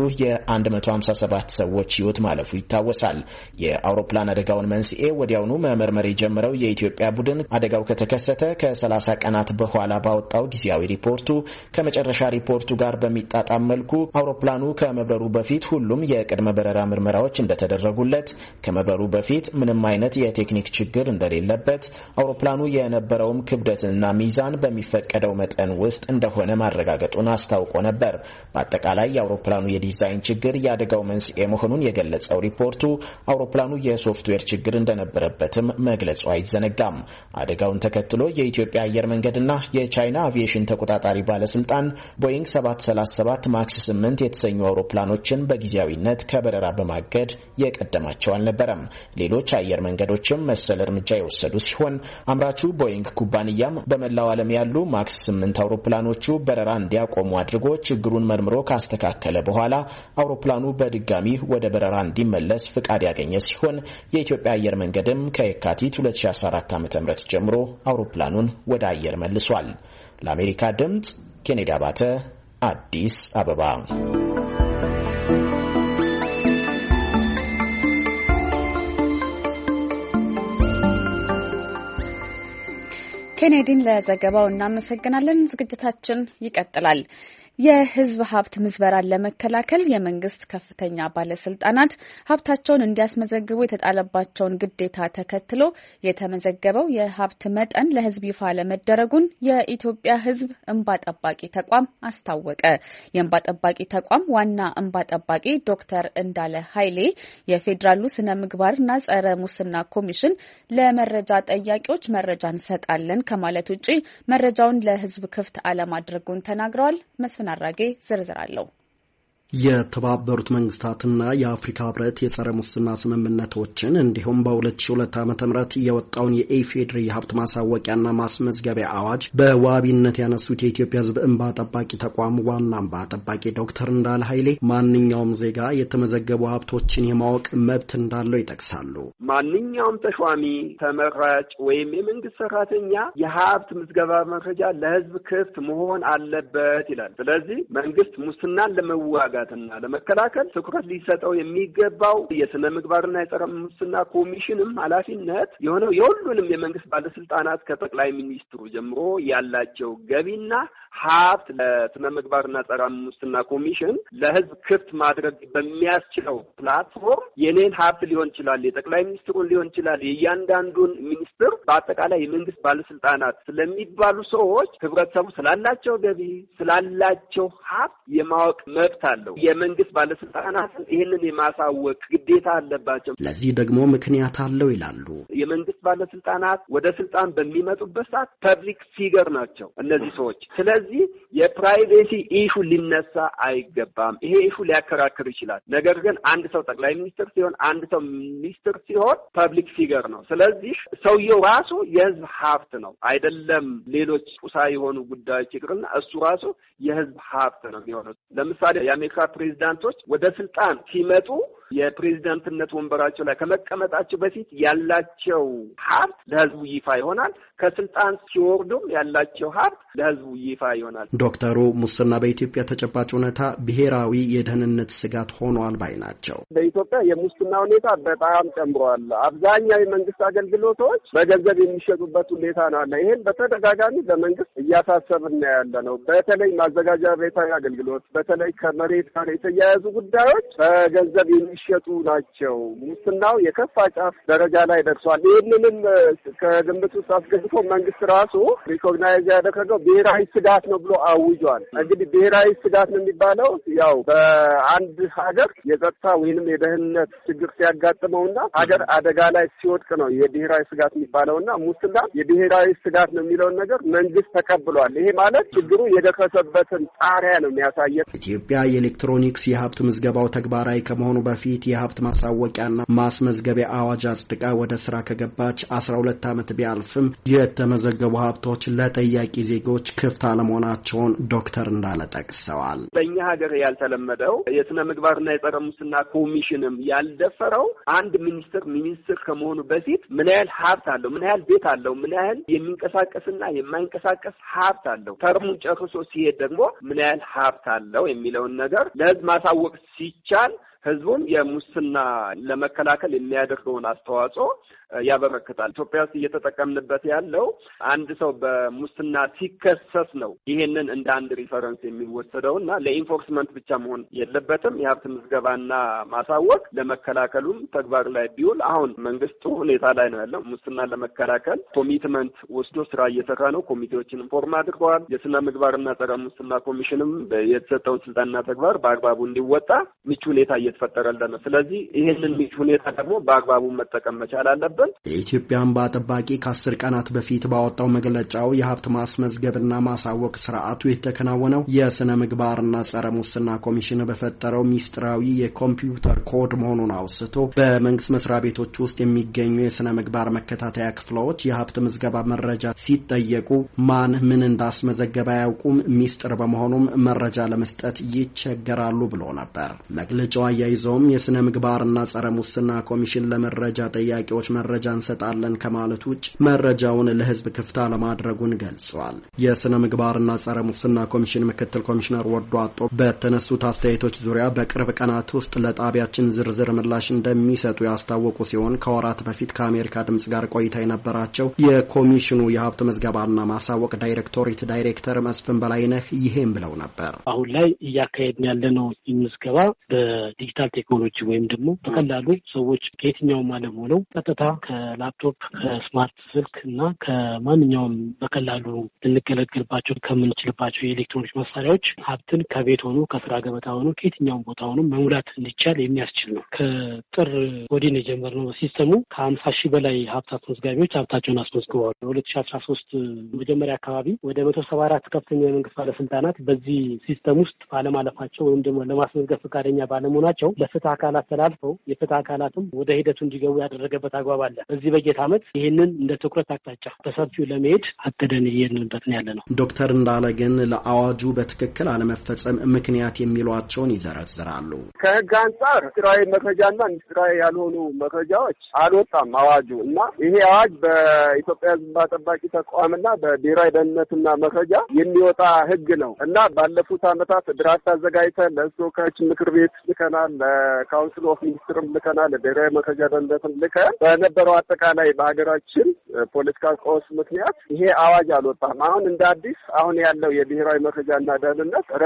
የ157 ሰዎች ሕይወት ማለፉ ይታወሳል። የአውሮፕላን አደጋውን መንስኤ ወዲያውኑ መመርመር የጀመረው የኢትዮጵያ ቡድን አደጋው ከተከሰተ ከሰላሳ ቀናት በኋላ ባወጣው ጊዜያዊ ሪፖርቱ ከመጨረሻ ሪፖርቱ ጋር በሚጣጣም መልኩ አውሮፕላኑ ከመብረሩ በፊት ሁሉም የቅድመ በረራ ምርመራዎች እንደተደረጉለት፣ ከመብረሩ በፊት ምንም አይነት የቴክኒክ ችግር እንደሌለበት፣ አውሮፕላኑ የነበረውም ክብደትና ሚዛን በሚፈቀደው መጠን ውስጥ እንደሆነ ማረጋገጡን አስታውቆ ነበር። በአጠቃላይ የአውሮፕላኑ የዲዛይን ችግር የአደጋው መንስኤ መሆኑን የገለጸው ሪፖርቱ አውሮፕላኑ የሶፍትዌር ችግር እንደነበረበትም መግለጹ አይዘነጋም። አደጋውን ተከትሎ የኢትዮጵያ አየር መንገድና የቻይና አቪዬሽን ተቆጣጣሪ ባለስልጣን ቦይንግ ሰባት ሰላሳ ሰባት ማክስ ስምንት የተሰኙ አውሮፕላኖችን በጊዜያዊነት ከበረራ በማገድ የቀደማቸው አልነበረም። ሌሎች አየር መንገዶችም መሰል እርምጃ የወሰዱ ሲሆን አምራቹ ቦይንግ ኩባንያም በመላው ዓለም ያሉ ማክስ ስምንት አውሮፕላኖቹ በረራ እንዲያቆሙ አድርጎ ችግሩን መርምሮ ካስተካከለ በኋላ አውሮፕላኑ በድጋሚ ወደ በረራ እንዲመለስ ፍቃድ ያገኘ ሲሆን የኢትዮጵያ አየር መንገድም ከየካቲት ሁለት ሺህ አስራ አራት ዓ.ም ጀምሮ አውሮፕላኑን ወደ አየር መልሷል። ለአሜሪካ ድምጽ ኬኔዲ አባተ አዲስ አበባ። ኬኔዲን ለዘገባው እናመሰግናለን። ዝግጅታችን ይቀጥላል። የህዝብ ሀብት ምዝበራን ለመከላከል የመንግስት ከፍተኛ ባለስልጣናት ሀብታቸውን እንዲያስመዘግቡ የተጣለባቸውን ግዴታ ተከትሎ የተመዘገበው የሀብት መጠን ለህዝብ ይፋ ለመደረጉን የኢትዮጵያ ህዝብ እንባ ጠባቂ ተቋም አስታወቀ። የእንባ ጠባቂ ተቋም ዋና እንባ ጠባቂ ዶክተር እንዳለ ኃይሌ የፌዴራሉ ስነ ምግባርና ጸረ ሙስና ኮሚሽን ለመረጃ ጠያቂዎች መረጃ እንሰጣለን ከማለት ውጪ መረጃውን ለህዝብ ክፍት አለማድረጉን ተናግረዋል። መስፍን አራጌ ዝርዝር አለው። የተባበሩት መንግስታትና የአፍሪካ ህብረት የጸረ ሙስና ስምምነቶችን እንዲሁም በሁለት ሺህ ሁለት ዓመተ ምህረት የወጣውን የኢፌድሪ የሀብት ማሳወቂያና ማስመዝገቢያ አዋጅ በዋቢነት ያነሱት የኢትዮጵያ ህዝብ እንባ ጠባቂ ተቋም ዋና እንባ ጠባቂ ዶክተር እንዳለ ኃይሌ ማንኛውም ዜጋ የተመዘገቡ ሀብቶችን የማወቅ መብት እንዳለው ይጠቅሳሉ። ማንኛውም ተሿሚ፣ ተመራጭ ወይም የመንግስት ሰራተኛ የሀብት ምዝገባ መረጃ ለህዝብ ክፍት መሆን አለበት ይላል። ስለዚህ መንግስት ሙስናን ለመዋጋት እና ለመከላከል ትኩረት ሊሰጠው የሚገባው የስነ ምግባርና የጸረ ሙስና ኮሚሽንም ኃላፊነት የሆነው የሁሉንም የመንግስት ባለስልጣናት ከጠቅላይ ሚኒስትሩ ጀምሮ ያላቸው ገቢና ሀብት ለስነ ምግባርና ጸረ ሙስና ኮሚሽን ለህዝብ ክፍት ማድረግ በሚያስችለው ፕላትፎርም የኔን ሀብት ሊሆን ይችላል፣ የጠቅላይ ሚኒስትሩን ሊሆን ይችላል፣ የእያንዳንዱን ሚኒስትር በአጠቃላይ የመንግስት ባለስልጣናት ስለሚባሉ ሰዎች ህብረተሰቡ ስላላቸው ገቢ ስላላቸው ሀብት የማወቅ መብት አለው። አላቸው። የመንግስት ባለስልጣናት ይህንን የማሳወቅ ግዴታ አለባቸው። ለዚህ ደግሞ ምክንያት አለው ይላሉ። የመንግስት ባለስልጣናት ወደ ስልጣን በሚመጡበት ሰዓት ፐብሊክ ፊገር ናቸው እነዚህ ሰዎች። ስለዚህ የፕራይቬሲ ኢሹ ሊነሳ አይገባም። ይሄ ኢሹ ሊያከራክር ይችላል። ነገር ግን አንድ ሰው ጠቅላይ ሚኒስትር ሲሆን፣ አንድ ሰው ሚኒስትር ሲሆን ፐብሊክ ፊገር ነው። ስለዚህ ሰውየው ራሱ የህዝብ ሀብት ነው። አይደለም ሌሎች ቁሳዊ የሆኑ ጉዳዮች ይቅርና እሱ ራሱ የህዝብ ሀብት ነው የሚሆነው። ለምሳሌ የአሜሪካ ፕሬዚዳንቶች ወደ ስልጣን ሲመጡ የፕሬዚዳንትነት ወንበራቸው ላይ ከመቀመጣቸው በፊት ያላቸው ሀብት ለህዝቡ ይፋ ይሆናል። ከስልጣን ሲወርዱም ያላቸው ሀብት ለህዝቡ ይፋ ይሆናል። ዶክተሩ ሙስና በኢትዮጵያ ተጨባጭ ሁኔታ ብሔራዊ የደህንነት ስጋት ሆኗል ባይ ናቸው። በኢትዮጵያ የሙስና ሁኔታ በጣም ጨምሯል። አብዛኛው የመንግስት አገልግሎቶች በገንዘብ የሚሸጡበት ሁኔታ ነው አለ። ይሄን በተደጋጋሚ በመንግስት እያሳሰብን ያለ ነው። በተለይ ማዘጋጃ ቤታዊ አገልግሎት፣ በተለይ ከመሬት ጋር የተያያዙ ጉዳዮች በገንዘብ የሚሸጡ ናቸው። ሙስናው የከፋ ጫፍ ደረጃ ላይ ደርሷል። ይህንንም ከግምት ውስጥ አስገብቶ መንግስት ራሱ ሪኮግናይዝ ያደረገው ብሔራዊ ስጋት ነው ብሎ አውጇል። እንግዲህ ብሔራዊ ስጋት ነው የሚባለው ያው በአንድ ሀገር የጸጥታ ወይንም የደህንነት ችግር ሲያጋጥመውና ሀገር አደጋ ላይ ሲወድቅ ነው የብሔራዊ ስጋት የሚባለውና ሙስና የብሔራዊ ስጋት ነው የሚለውን ነገር መንግስት ተቀብሏል። ይሄ ማለት ችግሩ የደረሰበትን ጣሪያ ነው የሚያሳየው። ኢትዮጵያ የኤሌክትሮኒክስ የሀብት ምዝገባው ተግባራዊ ከመሆኑ በፊት የሀብት ማሳወቂያና ማስመዝገቢያ አዋጅ አጽድቃ ወደ ስራ ከገባች አስራ ሁለት ዓመት ቢያልፍም የተመዘገቡ ሀብቶች ለጠያቂ ዜጎች ክፍት አለመሆናቸውን ዶክተር እንዳለ ጠቅሰዋል። በእኛ ሀገር ያልተለመደው የስነ ምግባርና የጸረ ሙስና ኮሚሽንም ያልደፈረው አንድ ሚኒስትር ሚኒስትር ከመሆኑ በፊት ምን ያህል ሀብት አለው፣ ምን ያህል ቤት አለው፣ ምን ያህል የሚንቀሳቀስና የማይንቀሳቀስ ሀብት አለው፣ ተርሙን ጨርሶ ሲሄድ ደግሞ ምን ያህል ሀብት አለው የሚለውን ነገር ለህዝብ ማሳወቅ ሲቻል ህዝቡም የሙስና ለመከላከል የሚያደርገውን አስተዋጽኦ ያበረክታል። ኢትዮጵያ ውስጥ እየተጠቀምንበት ያለው አንድ ሰው በሙስና ሲከሰስ ነው ይሄንን እንደ አንድ ሪፈረንስ የሚወሰደውና ለኢንፎርስመንት ብቻ መሆን የለበትም። የሀብት ምዝገባና ማሳወቅ ለመከላከሉም ተግባር ላይ ቢውል አሁን መንግስቱ ሁኔታ ላይ ነው ያለው። ሙስናን ለመከላከል ኮሚትመንት ወስዶ ስራ እየሰራ ነው። ኮሚቴዎችን ኢንፎርም አድርገዋል። የስነ ምግባርና ጸረ ሙስና ኮሚሽንም የተሰጠውን ስልጣንና ተግባር በአግባቡ እንዲወጣ ምቹ ሁኔታ እየተፈጠረለት ነው። ስለዚህ ይሄንን ምቹ ሁኔታ ደግሞ በአግባቡ መጠቀም መቻል አለበት። የኢትዮጵያ እንባ ጠባቂ ከአስር ቀናት በፊት ባወጣው መግለጫው የሀብት ማስመዝገብና ማሳወቅ ስርዓቱ የተከናወነው የስነ ምግባርና ጸረ ሙስና ኮሚሽን በፈጠረው ሚስጥራዊ የኮምፒውተር ኮድ መሆኑን አውስቶ በመንግስት መስሪያ ቤቶች ውስጥ የሚገኙ የስነ ምግባር መከታተያ ክፍሎች የሀብት ምዝገባ መረጃ ሲጠየቁ ማን ምን እንዳስመዘገበ አያውቁም፣ ሚስጥር በመሆኑም መረጃ ለመስጠት ይቸገራሉ ብሎ ነበር። መግለጫው አያይዘውም የስነ ምግባርና ጸረ ሙስና ኮሚሽን ለመረጃ ጠያቂዎች መረጃ እንሰጣለን ከማለት ውጭ መረጃውን ለህዝብ ክፍት አለማድረጉን ገልጿል። የስነ ምግባርና ጸረ ሙስና ኮሚሽን ምክትል ኮሚሽነር ወርዶ አጦ በተነሱት አስተያየቶች ዙሪያ በቅርብ ቀናት ውስጥ ለጣቢያችን ዝርዝር ምላሽ እንደሚሰጡ ያስታወቁ ሲሆን ከወራት በፊት ከአሜሪካ ድምጽ ጋር ቆይታ የነበራቸው የኮሚሽኑ የሀብት ምዝገባና ማሳወቅ ዳይሬክቶሬት ዳይሬክተር መስፍን በላይነህ ይሄን ብለው ነበር። አሁን ላይ እያካሄድን ያለነው ምዝገባ በዲጂታል ቴክኖሎጂ ወይም ደግሞ በቀላሉ ሰዎች ከየትኛውም ዓለም ሆነው ቀጥታ ከላፕቶፕ ከስማርት ስልክ እና ከማንኛውም በቀላሉ ልንገለገልባቸው ከምንችልባቸው የኤሌክትሮኒክስ መሳሪያዎች ሀብትን ከቤት ሆኖ ከስራ ገበታ ሆኖ ከየትኛውም ቦታ ሆኖ መሙላት እንዲቻል የሚያስችል ነው። ከጥር ወዲህ የጀመርነው ሲስተሙ ከሀምሳ ሺህ በላይ ሀብት አስመዝጋቢዎች ሀብታቸውን አስመዝግበዋል። በሁለት ሺህ አስራ ሶስት መጀመሪያ አካባቢ ወደ መቶ ሰባ አራት ከፍተኛ የመንግስት ባለስልጣናት በዚህ ሲስተም ውስጥ ባለማለፋቸው ወይም ደግሞ ለማስመዝገብ ፈቃደኛ ባለመሆናቸው ለፍትህ አካላት ተላልፈው የፍትህ አካላትም ወደ ሂደቱ እንዲገቡ ያደረገበት አግባብ አለ። በዚህ በጀት ዓመት ይህንን እንደ ትኩረት አቅጣጫ በሰፊው ለመሄድ አቅደን እየሄድንበት ነው ያለ ነው። ዶክተር እንዳለ ግን ለአዋጁ በትክክል አለመፈጸም ምክንያት የሚሏቸውን ይዘረዝራሉ። ከህግ አንጻር ምስጢራዊ መረጃና ምስጢራዊ ያልሆኑ መረጃዎች አልወጣም አዋጁ እና ይሄ አዋጅ በኢትዮጵያ ሕዝብ ጠባቂ ተቋምና በብሔራዊ ደህንነትና መረጃ የሚወጣ ህግ ነው እና ባለፉት ዓመታት ድራፍት አዘጋጅተን ለተወካዮች ምክር ቤት ልከናል፣ ለካውንስል ኦፍ ሚኒስትርም ልከናል፣ ለብሔራዊ መረጃ ደህንነትም ልከን በነበረው አጠቃላይ በሀገራችን ፖለቲካ ቀውስ ምክንያት ይሄ አዋጅ አልወጣም። አሁን እንደ አዲስ አሁን ያለው የብሔራዊ መረጃና ደህንነት ረቂቅ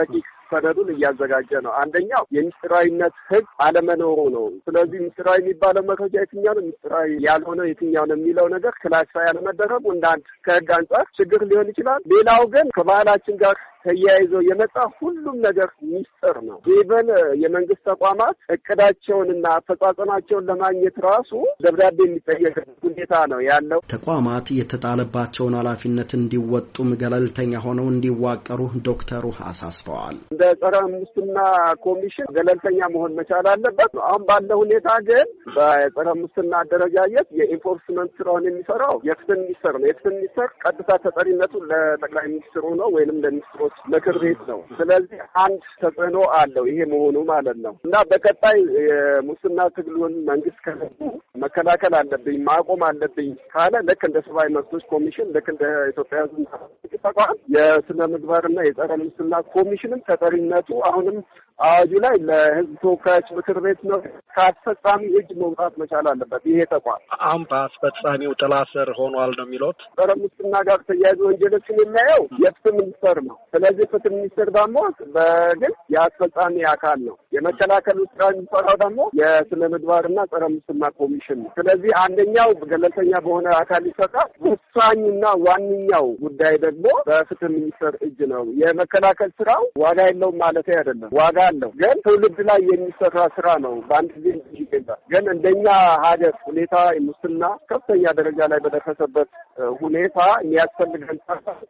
ሰነዱን እያዘጋጀ ነው። አንደኛው የሚስጥራዊነት ህግ አለመኖሩ ነው። ስለዚህ ሚስጥራዊ የሚባለው መረጃ የትኛው ነው፣ ሚስጥራዊ ያልሆነ የትኛው ነው የሚለው ነገር ክላሲፋይ ያለመደረጉ እንዳንድ ከህግ አንጻር ችግር ሊሆን ይችላል። ሌላው ግን ከባህላችን ጋር ተያይዞ የመጣ ሁሉም ነገር ሚስጥር ነው። ኢቨን የመንግስት ተቋማት እቅዳቸውንና አፈጻጸማቸውን ለማግኘት ራሱ ደብዳቤ የሚጠየቅ ሁኔታ ነው ያለው። ተቋማት የተጣለባቸውን ኃላፊነት እንዲወጡም ገለልተኛ ሆነው እንዲዋቀሩ ዶክተሩ አሳስበዋል። እንደ ጸረ ሙስና ኮሚሽን ገለልተኛ መሆን መቻል አለበት። አሁን ባለው ሁኔታ ግን በጸረ ሙስና አደረጃጀት የኢንፎርስመንት ስራውን የሚሰራው የፍትህ ሚኒስቴር ነው። የፍትህ ሚኒስቴር ቀጥታ ተጠሪነቱ ለጠቅላይ ሚኒስትሩ ነው ወይንም ለሚኒስትሮች ምክር ቤት ነው። ስለዚህ አንድ ተጽዕኖ አለው ይሄ መሆኑ ማለት ነው እና በቀጣይ የሙስና ትግሉን መንግስት ከለቡ መከላከል አለብኝ ማቆም አለብኝ ካለ ልክ እንደ ሰብአዊ መብቶች ኮሚሽን ልክ እንደ ኢትዮጵያ ሕዝብ ተቋም የስነ ምግባርና የጸረ ሙስና ኮሚሽንም ተጠሪነቱ አሁንም አዋጁ ላይ ለህዝብ ተወካዮች ምክር ቤት ነው። ከአስፈጻሚ እጅ መውጣት መቻል አለበት ይሄ ተቋም። አሁን በአስፈጻሚው ጥላ ስር ሆኗል ነው የሚሉት። ጸረ ሙስና ጋር ተያይዞ ወንጀሎችን የሚያየው የፍትህ ሚኒስቴር ነው። ስለዚህ ፍትህ ሚኒስቴር ደግሞ በግል የአስፈጻሚ አካል ነው። የመከላከል ስራ የሚሰራው ደግሞ የስነ ምግባርና ጸረ ሙስና ኮሚሽን ነው። ስለዚህ አንደኛው ገለልተኛ በሆነ አካል ይሰጣል። ወሳኙና ዋነኛው ጉዳይ ደግሞ በፍትህ ሚኒስቴር እጅ ነው። የመከላከል ስራው ዋጋ የለውም ማለት አይደለም፣ ዋጋ አለው። ግን ትውልድ ላይ የሚሰራ ስራ ነው። በአንድ ጊዜ ይገኛል። ግን እንደኛ ሀገር ሁኔታ ሙስና ከፍተኛ ደረጃ ላይ በደረሰበት ሁኔታ የሚያስፈልገን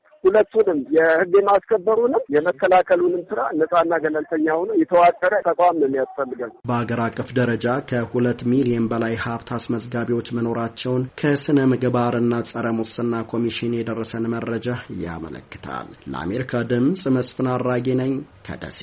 ሁለቱንም የህግ የማስከበሩንም የመከላከሉንም ስራ ነጻና ገለልተኛ ሆኖ የተዋቀረ ተቋም ነው የሚያስፈልገን። በአገር አቀፍ ደረጃ ከሁለት ሚሊዮን በላይ ሀብት አስመዝጋቢዎች መኖራቸውን ከስነ ምግባርና ጸረ ሙስና ኮሚሽን የደረሰን መረጃ ያመለክታል። ለአሜሪካ ድምጽ መስፍን አራጌ ነኝ ከደሴ።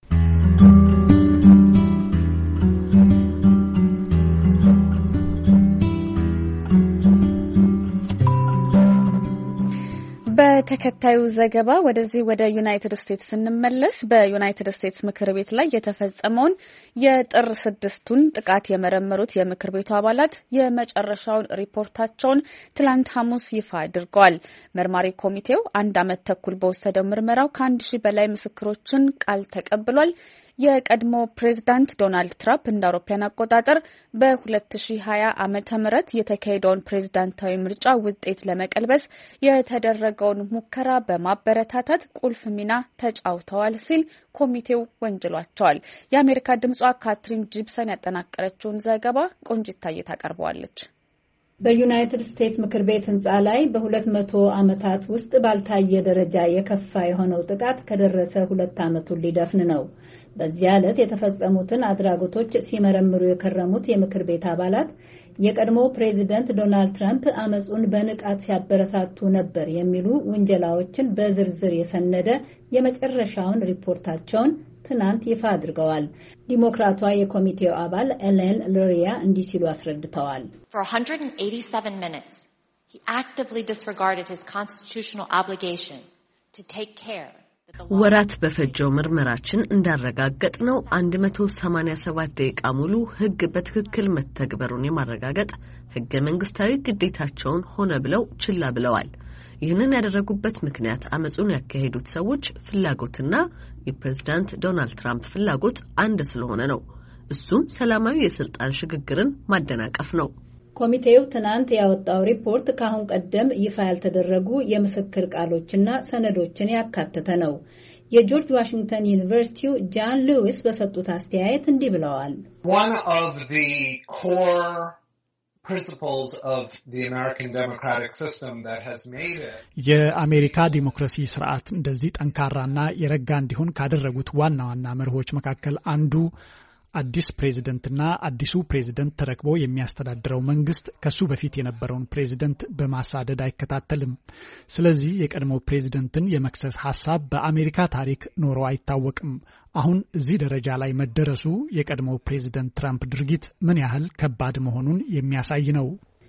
በተከታዩ ዘገባ ወደዚህ ወደ ዩናይትድ ስቴትስ እንመለስ። በዩናይትድ ስቴትስ ምክር ቤት ላይ የተፈጸመውን የጥር ስድስቱን ጥቃት የመረመሩት የምክር ቤቱ አባላት የመጨረሻውን ሪፖርታቸውን ትላንት ሐሙስ ይፋ አድርገዋል። መርማሪ ኮሚቴው አንድ ዓመት ተኩል በወሰደው ምርመራው ከአንድ ሺህ በላይ ምስክሮችን ቃል ተቀብሏል። የቀድሞ ፕሬዝዳንት ዶናልድ ትራምፕ እንደ አውሮፓውያን አቆጣጠር በሁለት ሺህ ሀያ ዓመተ ምህረት የተካሄደውን ፕሬዝዳንታዊ ምርጫ ውጤት ለመቀልበስ የተደረገውን ሙከራ በማበረታታት ቁልፍ ሚና ተጫውተዋል ሲል ኮሚቴው ወንጅሏቸዋል። የአሜሪካ ድምጿ ካትሪን ጂፕሰን ያጠናቀረችውን ዘገባ ቆንጂት ታቀርበዋለች። በዩናይትድ ስቴትስ ምክር ቤት ህንጻ ላይ በሁለት መቶ ዓመታት ውስጥ ባልታየ ደረጃ የከፋ የሆነው ጥቃት ከደረሰ ሁለት ዓመቱን ሊደፍን ነው። በዚያ ዕለት የተፈጸሙትን አድራጎቶች ሲመረምሩ የከረሙት የምክር ቤት አባላት የቀድሞ ፕሬዚደንት ዶናልድ ትራምፕ አመጹን በንቃት ሲያበረታቱ ነበር የሚሉ ውንጀላዎችን በዝርዝር የሰነደ የመጨረሻውን ሪፖርታቸውን ትናንት ይፋ አድርገዋል። ዲሞክራቷ የኮሚቴው አባል ኤሌን ሉሪያ እንዲህ ሲሉ አስረድተዋል። For one hundred eighty-seven minutes, he actively disregarded his constitutional obligation to take care. ወራት በፈጀው ምርመራችን እንዳረጋገጥ ነው one hundred eighty-seven ደቂቃ ሙሉ ህግ በትክክል መተግበሩን የማረጋገጥ ህገ መንግስታዊ ግዴታቸውን ሆነ ብለው ችላ ብለዋል። ይህንን ያደረጉበት ምክንያት አመጹን ያካሄዱት ሰዎች ፍላጎትና የፕሬዝዳንት ዶናልድ ትራምፕ ፍላጎት አንድ ስለሆነ ነው። እሱም ሰላማዊ የስልጣን ሽግግርን ማደናቀፍ ነው። ኮሚቴው ትናንት ያወጣው ሪፖርት ከአሁን ቀደም ይፋ ያልተደረጉ የምስክር ቃሎችና ሰነዶችን ያካተተ ነው። የጆርጅ ዋሽንግተን ዩኒቨርሲቲው ጃን ሉዊስ በሰጡት አስተያየት እንዲህ ብለዋል። One of the core principles of the American democratic system that has made it የአሜሪካ ዲሞክራሲ ስርዓት እንደዚህ ጠንካራና የረጋ እንዲሆን ካደረጉት ዋና ዋና መርሆች መካከል አንዱ አዲስ ፕሬዝደንትና አዲሱ ፕሬዝደንት ተረክቦ የሚያስተዳድረው መንግስት ከሱ በፊት የነበረውን ፕሬዝደንት በማሳደድ አይከታተልም። ስለዚህ የቀድሞ ፕሬዝደንትን የመክሰስ ሐሳብ በአሜሪካ ታሪክ ኖሮ አይታወቅም። አሁን እዚህ ደረጃ ላይ መደረሱ የቀድሞ ፕሬዝደንት ትራምፕ ድርጊት ምን ያህል ከባድ መሆኑን የሚያሳይ ነው።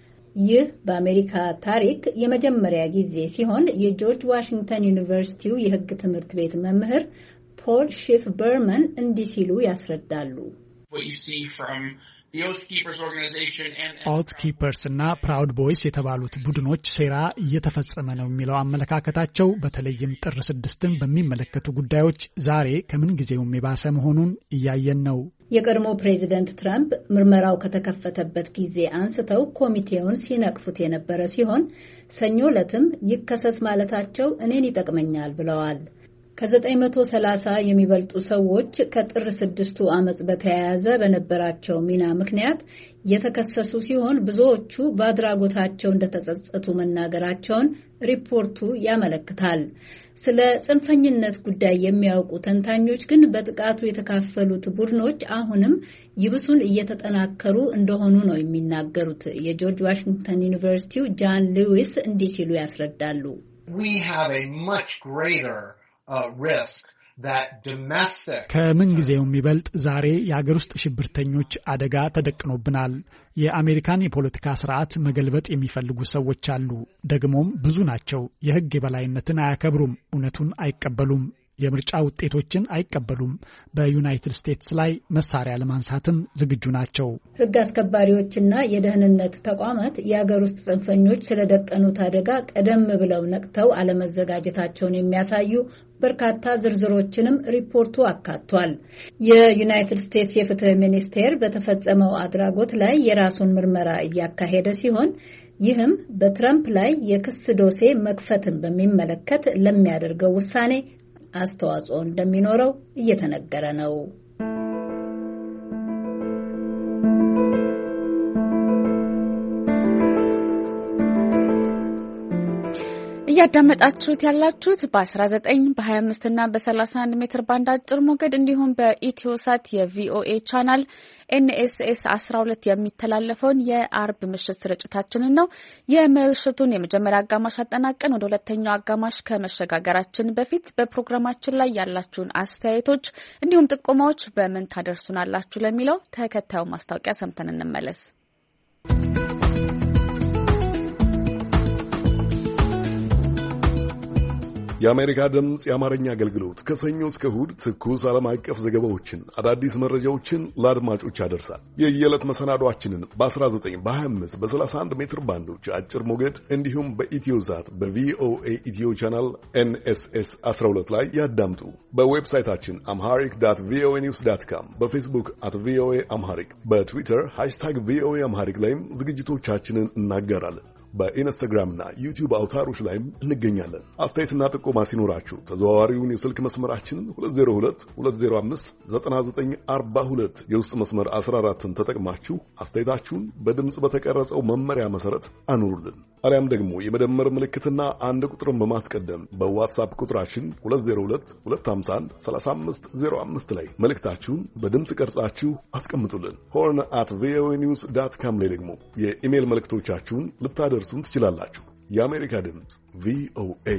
ይህ በአሜሪካ ታሪክ የመጀመሪያ ጊዜ ሲሆን የጆርጅ ዋሽንግተን ዩኒቨርሲቲው የሕግ ትምህርት ቤት መምህር ፖል ሺፍ በርመን እንዲህ ሲሉ ያስረዳሉ። What you see from ኦት ኪፐርስ እና ፕራውድ ቦይስ የተባሉት ቡድኖች ሴራ እየተፈጸመ ነው የሚለው አመለካከታቸው በተለይም ጥር ስድስትን በሚመለከቱ ጉዳዮች ዛሬ ከምን ጊዜውም የባሰ መሆኑን እያየን ነው። የቀድሞ ፕሬዚደንት ትራምፕ ምርመራው ከተከፈተበት ጊዜ አንስተው ኮሚቴውን ሲነቅፉት የነበረ ሲሆን ሰኞ ዕለትም ይከሰስ ማለታቸው እኔን ይጠቅመኛል ብለዋል። ከዘጠኝ መቶ ሰላሳ የሚበልጡ ሰዎች ከጥር ስድስቱ አመጽ በተያያዘ በነበራቸው ሚና ምክንያት የተከሰሱ ሲሆን ብዙዎቹ በአድራጎታቸው እንደተጸጸቱ መናገራቸውን ሪፖርቱ ያመለክታል። ስለ ጽንፈኝነት ጉዳይ የሚያውቁ ተንታኞች ግን በጥቃቱ የተካፈሉት ቡድኖች አሁንም ይብሱን እየተጠናከሩ እንደሆኑ ነው የሚናገሩት። የጆርጅ ዋሽንግተን ዩኒቨርሲቲው ጃን ሉዊስ እንዲህ ሲሉ ያስረዳሉ። We have a much greater Uh, risk that domestic ከምን ጊዜው የሚበልጥ ዛሬ የሀገር ውስጥ ሽብርተኞች አደጋ ተደቅኖብናል። የአሜሪካን የፖለቲካ ስርዓት መገልበጥ የሚፈልጉ ሰዎች አሉ። ደግሞም ብዙ ናቸው። የህግ የበላይነትን አያከብሩም፣ እውነቱን አይቀበሉም፣ የምርጫ ውጤቶችን አይቀበሉም። በዩናይትድ ስቴትስ ላይ መሳሪያ ለማንሳትም ዝግጁ ናቸው። ህግ አስከባሪዎችና የደህንነት ተቋማት የሀገር ውስጥ ጽንፈኞች ስለደቀኑት አደጋ ቀደም ብለው ነቅተው አለመዘጋጀታቸውን የሚያሳዩ በርካታ ዝርዝሮችንም ሪፖርቱ አካቷል። የዩናይትድ ስቴትስ የፍትህ ሚኒስቴር በተፈጸመው አድራጎት ላይ የራሱን ምርመራ እያካሄደ ሲሆን ይህም በትራምፕ ላይ የክስ ዶሴ መክፈትን በሚመለከት ለሚያደርገው ውሳኔ አስተዋጽኦ እንደሚኖረው እየተነገረ ነው። እያዳመጣችሁት ያላችሁት በ19 በ25 እና በ31 ሜትር ባንድ አጭር ሞገድ እንዲሁም በኢትዮሳት የቪኦኤ ቻናል ኤንኤስኤስ አስራ ሁለት የሚተላለፈውን የአርብ ምሽት ስርጭታችንን ነው። የምሽቱን የመጀመሪያ አጋማሽ አጠናቀን ወደ ሁለተኛው አጋማሽ ከመሸጋገራችን በፊት በፕሮግራማችን ላይ ያላችሁን አስተያየቶች እንዲሁም ጥቆማዎች በምን ታደርሱናላችሁ ለሚለው ተከታዩ ማስታወቂያ ሰምተን እንመለስ። የአሜሪካ ድምጽ የአማርኛ አገልግሎት ከሰኞ እስከ እሁድ ትኩስ ዓለም አቀፍ ዘገባዎችን፣ አዳዲስ መረጃዎችን ለአድማጮች ያደርሳል። የየዕለት መሰናዷችንን በ19 በ25 በ31 ሜትር ባንዶች አጭር ሞገድ እንዲሁም በኢትዮዛት በቪኦኤ ኢትዮ ቻናል ኤንኤስኤስ አስራ ሁለት ላይ ያዳምጡ። በዌብሳይታችን አምሃሪክ ዳት ቪኦኤ ኒውስ ዳት ካም፣ በፌስቡክ አት ቪኦኤ አምሃሪክ፣ በትዊተር ሃሽታግ ቪኦኤ አምሃሪክ ላይም ዝግጅቶቻችንን እናጋራለን። በኢንስታግራምና ዩቲዩብ አውታሮች ላይም እንገኛለን። አስተያየትና ጥቆማ ሲኖራችሁ ተዘዋዋሪውን የስልክ መስመራችንን ሁለት ዜሮ ሁለት ሁለት ዜሮ አምስት ዘጠና ዘጠኝ አርባ ሁለት የውስጥ መስመር አስራ አራትን ተጠቅማችሁ አስተያየታችሁን በድምጽ በተቀረጸው መመሪያ መሰረት አኑሩልን። አሊያም ደግሞ የመደመር ምልክትና አንድ ቁጥርን በማስቀደም በዋትስአፕ ቁጥራችን ሁለት ዜሮ ሁለት ሁለት አምሳ አንድ ሰላሳ አምስት ዜሮ አምስት ላይ መልእክታችሁን በድምጽ ቀርጻችሁ አስቀምጡልን። ሆርን አት ቪኦኤ ኒውስ ዳት ካም ላይ ደግሞ የኢሜል መልእክቶቻችሁን ልታደርሱን ትችላላችሁ። የአሜሪካ ድምጽ ቪኦኤ።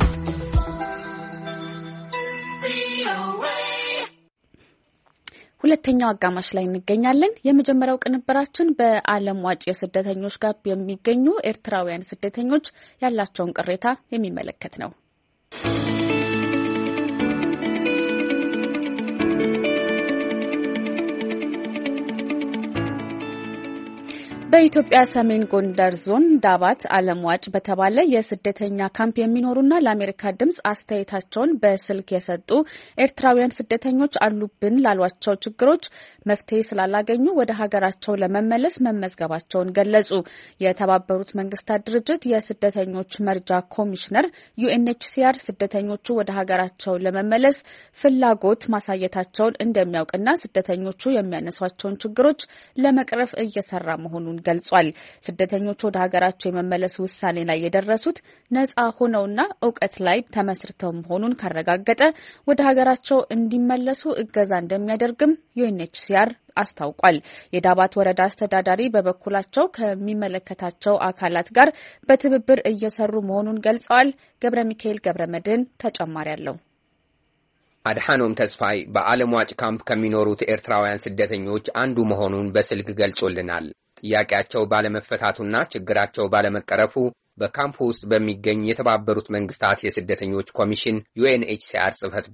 ሁለተኛው አጋማሽ ላይ እንገኛለን። የመጀመሪያው ቅንብራችን በዓለም ዋጭ የስደተኞች ጋር የሚገኙ ኤርትራውያን ስደተኞች ያላቸውን ቅሬታ የሚመለከት ነው። በኢትዮጵያ ሰሜን ጎንደር ዞን ዳባት ዓለም ዋጭ በተባለ የስደተኛ ካምፕ የሚኖሩና ለአሜሪካ ድምጽ አስተያየታቸውን በስልክ የሰጡ ኤርትራውያን ስደተኞች አሉብን ላሏቸው ችግሮች መፍትሄ ስላላገኙ ወደ ሀገራቸው ለመመለስ መመዝገባቸውን ገለጹ። የተባበሩት መንግስታት ድርጅት የስደተኞች መርጃ ኮሚሽነር ዩኤንኤችሲአር ስደተኞቹ ወደ ሀገራቸው ለመመለስ ፍላጎት ማሳየታቸውን እንደሚያውቅና ስደተኞቹ የሚያነሷቸውን ችግሮች ለመቅረፍ እየሰራ መሆኑን ገልጿል። ስደተኞቹ ወደ ሀገራቸው የመመለስ ውሳኔ ላይ የደረሱት ነጻ ሆነውና እውቀት ላይ ተመስርተው መሆኑን ካረጋገጠ ወደ ሀገራቸው እንዲመለሱ እገዛ እንደሚያደርግም ዩኤንኤችሲአር አስታውቋል። የዳባት ወረዳ አስተዳዳሪ በበኩላቸው ከሚመለከታቸው አካላት ጋር በትብብር እየሰሩ መሆኑን ገልጸዋል። ገብረ ሚካኤል ገብረ መድህን ተጨማሪ አለው። አድሃኖም ተስፋይ በዓለም ዋጭ ካምፕ ከሚኖሩት ኤርትራውያን ስደተኞች አንዱ መሆኑን በስልክ ገልጾልናል። ጥያቄያቸው ባለመፈታቱና ችግራቸው ባለመቀረፉ በካምፕ ውስጥ በሚገኝ የተባበሩት መንግስታት የስደተኞች ኮሚሽን ዩኤንኤችሲአር ጽሕፈት ቤት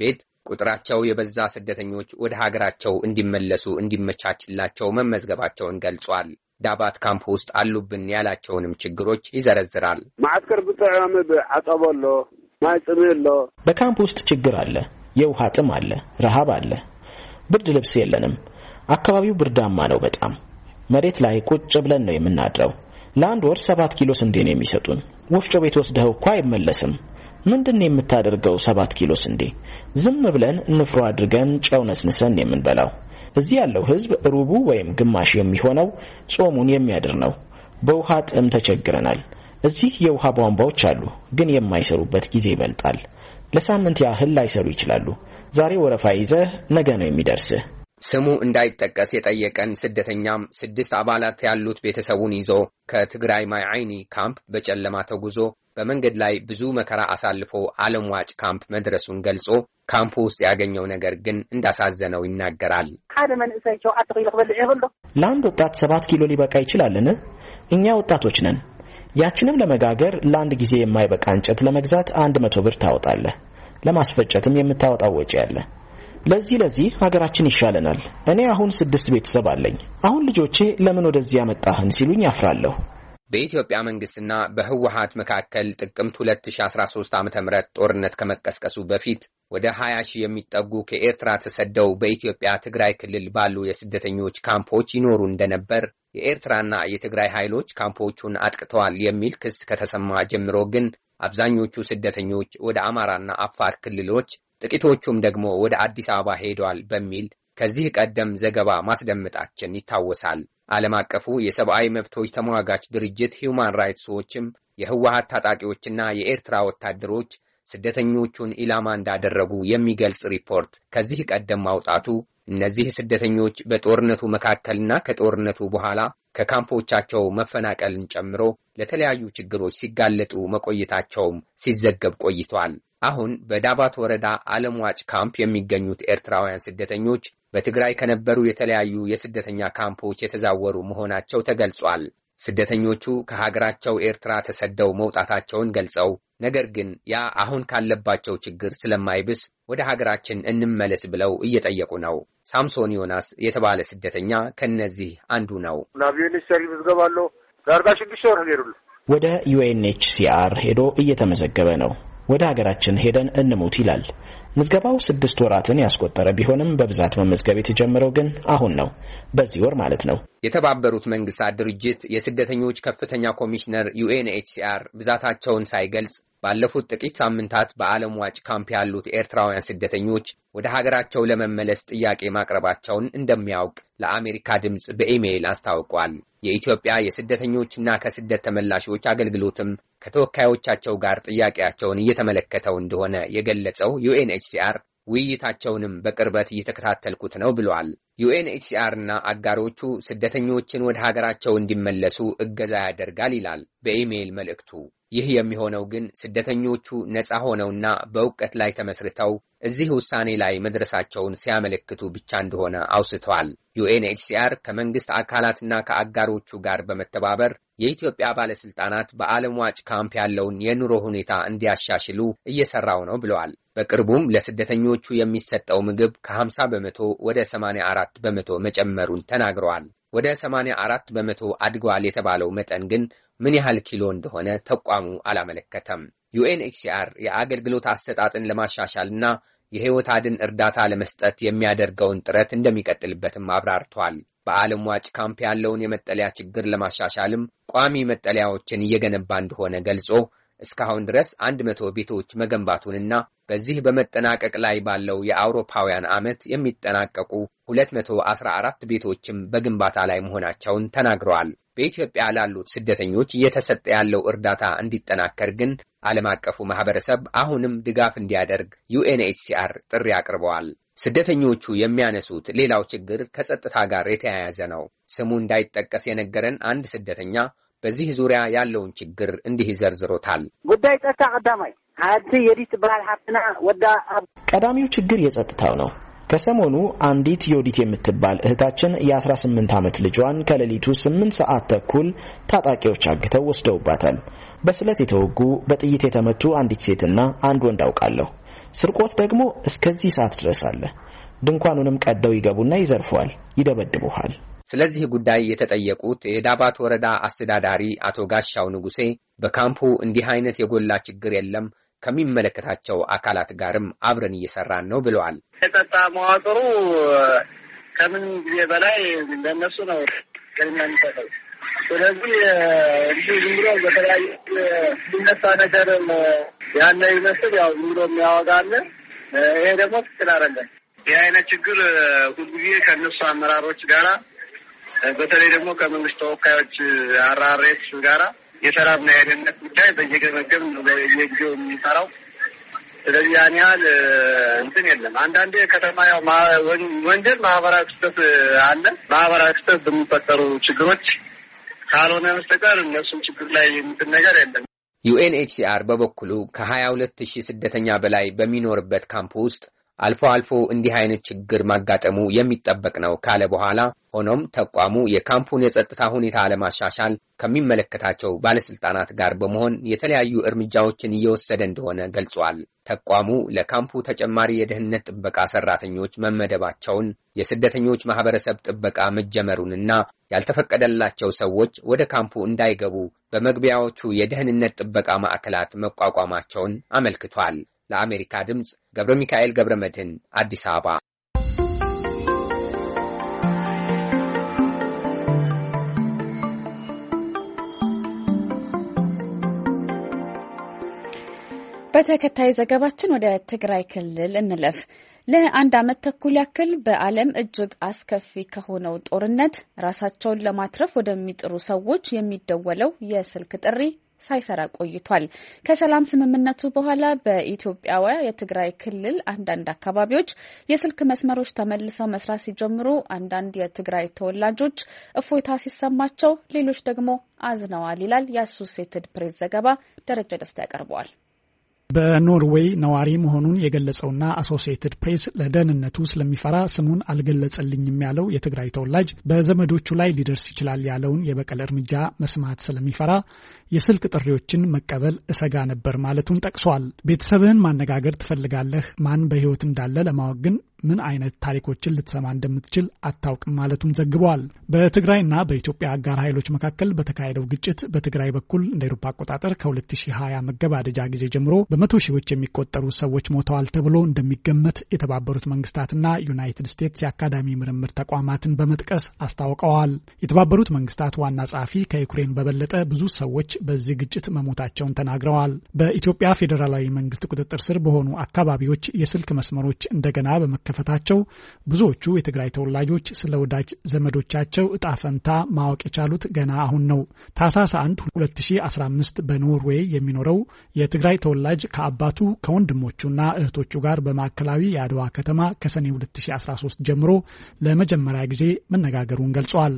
ቁጥራቸው የበዛ ስደተኞች ወደ ሀገራቸው እንዲመለሱ እንዲመቻችላቸው መመዝገባቸውን ገልጿል። ዳባት ካምፕ ውስጥ አሉብን ያላቸውንም ችግሮች ይዘረዝራል። ማዕስከር ብጣዕሚ አጠበሎ ማይጽምሎ በካምፕ ውስጥ ችግር አለ። የውሃ ጥም አለ፣ ረሃብ አለ። ብርድ ልብስ የለንም። አካባቢው ብርዳማ ነው በጣም። መሬት ላይ ቁጭ ብለን ነው የምናድረው። ለአንድ ወር ሰባት ኪሎ ስንዴ ነው የሚሰጡን። ወፍጮ ቤት ወስደው እኮ አይመለስም። ምንድነው የምታደርገው ሰባት ኪሎ ስንዴ? ዝም ብለን ንፍሮ አድርገን ጨው ነስንሰን የምንበላው። እዚህ ያለው ህዝብ ሩቡ ወይም ግማሽ የሚሆነው ጾሙን የሚያድር ነው። በውሃ ጥም ተቸግረናል። እዚህ የውሃ ቧንቧዎች አሉ፣ ግን የማይሰሩበት ጊዜ ይበልጣል። ለሳምንት ያህል ላይሰሩ ይችላሉ። ዛሬ ወረፋ ይዘህ ነገ ነው የሚደርስህ። ስሙ እንዳይጠቀስ የጠየቀን ስደተኛም ስድስት አባላት ያሉት ቤተሰቡን ይዞ ከትግራይ ማይ አይኒ ካምፕ በጨለማ ተጉዞ በመንገድ ላይ ብዙ መከራ አሳልፎ ዓለም ዋጭ ካምፕ መድረሱን ገልጾ ካምፕ ውስጥ ያገኘው ነገር ግን እንዳሳዘነው ይናገራል። ለአንድ ወጣት ሰባት ኪሎ ሊበቃ ይችላልን? እኛ ወጣቶች ነን። ያችንም ለመጋገር ለአንድ ጊዜ የማይበቃ እንጨት ለመግዛት አንድ መቶ ብር ታወጣለህ። ለማስፈጨትም የምታወጣው ወጪ አለ። ለዚህ ለዚህ ሀገራችን ይሻለናል። እኔ አሁን ስድስት ቤተሰብ አለኝ። አሁን ልጆቼ ለምን ወደዚህ ያመጣህን ሲሉኝ ያፍራለሁ። በኢትዮጵያ መንግስትና በህወሓት መካከል ጥቅምት ሁለት ሺህ አስራ ሶስት ዓመተ ምህረት ጦርነት ከመቀስቀሱ በፊት ወደ ሀያ ሺህ የሚጠጉ ከኤርትራ ተሰደው በኢትዮጵያ ትግራይ ክልል ባሉ የስደተኞች ካምፖች ይኖሩ እንደነበር የኤርትራና የትግራይ ኃይሎች ካምፖቹን አጥቅተዋል የሚል ክስ ከተሰማ ጀምሮ ግን አብዛኞቹ ስደተኞች ወደ አማራና አፋር ክልሎች ጥቂቶቹም ደግሞ ወደ አዲስ አበባ ሄደዋል በሚል ከዚህ ቀደም ዘገባ ማስደመጣችን ይታወሳል። ዓለም አቀፉ የሰብአዊ መብቶች ተሟጋች ድርጅት ሂውማን ራይትስ ዎችም የህወሓት ታጣቂዎችና የኤርትራ ወታደሮች ስደተኞቹን ኢላማ እንዳደረጉ የሚገልጽ ሪፖርት ከዚህ ቀደም ማውጣቱ እነዚህ ስደተኞች በጦርነቱ መካከልና ከጦርነቱ በኋላ ከካምፖቻቸው መፈናቀልን ጨምሮ ለተለያዩ ችግሮች ሲጋለጡ መቆየታቸውም ሲዘገብ ቆይቷል። አሁን በዳባት ወረዳ ዓለም ዋጭ ካምፕ የሚገኙት ኤርትራውያን ስደተኞች በትግራይ ከነበሩ የተለያዩ የስደተኛ ካምፖች የተዛወሩ መሆናቸው ተገልጿል። ስደተኞቹ ከሀገራቸው ኤርትራ ተሰደው መውጣታቸውን ገልጸው ነገር ግን ያ አሁን ካለባቸው ችግር ስለማይብስ ወደ ሀገራችን እንመለስ ብለው እየጠየቁ ነው። ሳምሶን ዮናስ የተባለ ስደተኛ ከነዚህ አንዱ ነው። ወደ ዩኤንኤችሲአር ሄዶ እየተመዘገበ ነው። ወደ ሀገራችን ሄደን እንሙት ይላል። ምዝገባው ስድስት ወራትን ያስቆጠረ ቢሆንም በብዛት መመዝገብ የተጀመረው ግን አሁን ነው፣ በዚህ ወር ማለት ነው። የተባበሩት መንግስታት ድርጅት የስደተኞች ከፍተኛ ኮሚሽነር ዩኤንኤችሲአር ብዛታቸውን ሳይገልጽ ባለፉት ጥቂት ሳምንታት በዓለም ዋጭ ካምፕ ያሉት ኤርትራውያን ስደተኞች ወደ ሀገራቸው ለመመለስ ጥያቄ ማቅረባቸውን እንደሚያውቅ ለአሜሪካ ድምጽ በኢሜይል አስታውቋል። የኢትዮጵያ የስደተኞችና ከስደት ተመላሾች አገልግሎትም ከተወካዮቻቸው ጋር ጥያቄያቸውን እየተመለከተው እንደሆነ የገለጸው ዩኤንኤችሲአር ውይይታቸውንም በቅርበት እየተከታተልኩት ነው ብሏል። ዩኤንኤችሲአር እና አጋሮቹ ስደተኞችን ወደ ሀገራቸው እንዲመለሱ እገዛ ያደርጋል ይላል በኢሜይል መልእክቱ። ይህ የሚሆነው ግን ስደተኞቹ ነፃ ሆነውና በእውቀት ላይ ተመስርተው እዚህ ውሳኔ ላይ መድረሳቸውን ሲያመለክቱ ብቻ እንደሆነ አውስቷል። ዩኤንኤችሲአር ከመንግስት አካላትና ከአጋሮቹ ጋር በመተባበር የኢትዮጵያ ባለስልጣናት በዓለም ዋጭ ካምፕ ያለውን የኑሮ ሁኔታ እንዲያሻሽሉ እየሰራው ነው ብለዋል። በቅርቡም ለስደተኞቹ የሚሰጠው ምግብ ከሀምሳ በመቶ ወደ ሰማንያ አራት በመቶ መጨመሩን ተናግረዋል። ወደ ሰማንያ አራት በመቶ አድጓል የተባለው መጠን ግን ምን ያህል ኪሎ እንደሆነ ተቋሙ አላመለከተም። ዩኤንኤችሲአር የአገልግሎት አሰጣጥን ለማሻሻልና የህይወት አድን እርዳታ ለመስጠት የሚያደርገውን ጥረት እንደሚቀጥልበትም አብራርቷል። በዓለም ዋጭ ካምፕ ያለውን የመጠለያ ችግር ለማሻሻልም ቋሚ መጠለያዎችን እየገነባ እንደሆነ ገልጾ እስካሁን ድረስ አንድ መቶ ቤቶች መገንባቱንና በዚህ በመጠናቀቅ ላይ ባለው የአውሮፓውያን ዓመት የሚጠናቀቁ ሁለት መቶ አስራ አራት ቤቶችም በግንባታ ላይ መሆናቸውን ተናግረዋል። በኢትዮጵያ ላሉት ስደተኞች እየተሰጠ ያለው እርዳታ እንዲጠናከር ግን ዓለም አቀፉ ማህበረሰብ አሁንም ድጋፍ እንዲያደርግ ዩኤንኤችሲአር ጥሪ አቅርበዋል። ስደተኞቹ የሚያነሱት ሌላው ችግር ከጸጥታ ጋር የተያያዘ ነው። ስሙ እንዳይጠቀስ የነገረን አንድ ስደተኛ በዚህ ዙሪያ ያለውን ችግር እንዲህ ዘርዝሮታል። ጉዳይ ጸጥታ ቀዳማይ ሀዲ የዲት ባህል ሀብትና ወዳ ቀዳሚው ችግር የጸጥታው ነው። ከሰሞኑ አንዲት ዮዲት የምትባል እህታችን የአስራ ስምንት ዓመት ልጇን ከሌሊቱ ስምንት ሰዓት ተኩል ታጣቂዎች አግተው ወስደውባታል። በስለት የተወጉ በጥይት የተመቱ አንዲት ሴትና አንድ ወንድ አውቃለሁ። ስርቆት ደግሞ እስከዚህ ሰዓት ድረስ አለ። ድንኳኑንም ቀደው ይገቡና ይዘርፋሉ፣ ይደበድቡሃል። ስለዚህ ጉዳይ የተጠየቁት የዳባት ወረዳ አስተዳዳሪ አቶ ጋሻው ንጉሴ በካምፑ እንዲህ አይነት የጎላ ችግር የለም፣ ከሚመለከታቸው አካላት ጋርም አብረን እየሰራን ነው ብለዋል። የጸጥታ መዋቅሩ ከምን ጊዜ በላይ ለነሱ ነው ቅድሚያ የሚሰጠው። ስለዚህ እንዲህ ዝም ብሎ በተለያየ ሊነሳ ነገር ያለ ይመስል ያው ዝም ብሎ የሚያወጋለ ይሄ ደግሞ ትክክል አይደለም። ይህ አይነት ችግር ሁልጊዜ ከእነሱ አመራሮች ጋራ በተለይ ደግሞ ከመንግስት ተወካዮች አራሬስ ጋራ የሰላምና የደህንነት ጉዳይ በየገመገም በየጊዜው የሚሰራው። ስለዚህ ያን ያህል እንትን የለም። አንዳንዴ ከተማ ያው ወንጀል ማህበራዊ ክስተት አለ። ማህበራዊ ክስተት በሚፈጠሩ ችግሮች ካልሆነ በስተቀር እነሱም ችግር ላይ እንትን ነገር የለም። ዩኤንኤችሲአር በበኩሉ ከሀያ ሁለት ሺህ ስደተኛ በላይ በሚኖርበት ካምፕ ውስጥ አልፎ አልፎ እንዲህ አይነት ችግር ማጋጠሙ የሚጠበቅ ነው ካለ በኋላ ሆኖም ተቋሙ የካምፑን የጸጥታ ሁኔታ ለማሻሻል ከሚመለከታቸው ባለስልጣናት ጋር በመሆን የተለያዩ እርምጃዎችን እየወሰደ እንደሆነ ገልጿል። ተቋሙ ለካምፑ ተጨማሪ የደህንነት ጥበቃ ሰራተኞች መመደባቸውን፣ የስደተኞች ማህበረሰብ ጥበቃ መጀመሩንና ያልተፈቀደላቸው ሰዎች ወደ ካምፑ እንዳይገቡ በመግቢያዎቹ የደህንነት ጥበቃ ማዕከላት መቋቋማቸውን አመልክቷል። ለአሜሪካ ድምጽ ገብረ ሚካኤል ገብረ መድህን አዲስ አበባ። በተከታይ ዘገባችን ወደ ትግራይ ክልል እንለፍ። ለአንድ ዓመት ተኩል ያክል በዓለም እጅግ አስከፊ ከሆነው ጦርነት ራሳቸውን ለማትረፍ ወደሚጥሩ ሰዎች የሚደወለው የስልክ ጥሪ ሳይሰራ ቆይቷል። ከሰላም ስምምነቱ በኋላ በኢትዮጵያዋ የትግራይ ክልል አንዳንድ አካባቢዎች የስልክ መስመሮች ተመልሰው መስራት ሲጀምሩ አንዳንድ የትግራይ ተወላጆች እፎይታ ሲሰማቸው፣ ሌሎች ደግሞ አዝነዋል ይላል የአሶሴትድ ፕሬስ ዘገባ። ደረጃ ደስታ ያቀርበዋል። በኖርዌይ ነዋሪ መሆኑን የገለጸውና አሶሲኤትድ ፕሬስ ለደህንነቱ ስለሚፈራ ስሙን አልገለጸልኝም ያለው የትግራይ ተወላጅ በዘመዶቹ ላይ ሊደርስ ይችላል ያለውን የበቀል እርምጃ መስማት ስለሚፈራ የስልክ ጥሪዎችን መቀበል እሰጋ ነበር ማለቱን ጠቅሷል። ቤተሰብህን ማነጋገር ትፈልጋለህ፣ ማን በህይወት እንዳለ ለማወቅ ግን ምን አይነት ታሪኮችን ልትሰማ እንደምትችል አታውቅም ማለቱን ዘግቧል። በትግራይና በኢትዮጵያ አጋር ኃይሎች መካከል በተካሄደው ግጭት በትግራይ በኩል እንደ አውሮፓ አቆጣጠር ከሁለት ሺህ ሀያ መገባደጃ ጊዜ ጀምሮ በመቶ ሺዎች የሚቆጠሩ ሰዎች ሞተዋል ተብሎ እንደሚገመት የተባበሩት መንግስታትና ዩናይትድ ስቴትስ የአካዳሚ ምርምር ተቋማትን በመጥቀስ አስታውቀዋል። የተባበሩት መንግስታት ዋና ጸሐፊ ከዩክሬን በበለጠ ብዙ ሰዎች በዚህ ግጭት መሞታቸውን ተናግረዋል። በኢትዮጵያ ፌዴራላዊ መንግስት ቁጥጥር ስር በሆኑ አካባቢዎች የስልክ መስመሮች እንደገና በመከ ፈታቸው ብዙዎቹ የትግራይ ተወላጆች ስለ ወዳጅ ዘመዶቻቸው እጣ ፈንታ ማወቅ የቻሉት ገና አሁን ነው። ታህሳስ አንድ ሁለት ሺህ አስራ አምስት በኖርዌይ የሚኖረው የትግራይ ተወላጅ ከአባቱ ከወንድሞቹና እህቶቹ ጋር በማዕከላዊ የአድዋ ከተማ ከሰኔ ሁለት ሺህ አስራ ሶስት ጀምሮ ለመጀመሪያ ጊዜ መነጋገሩን ገልጿል።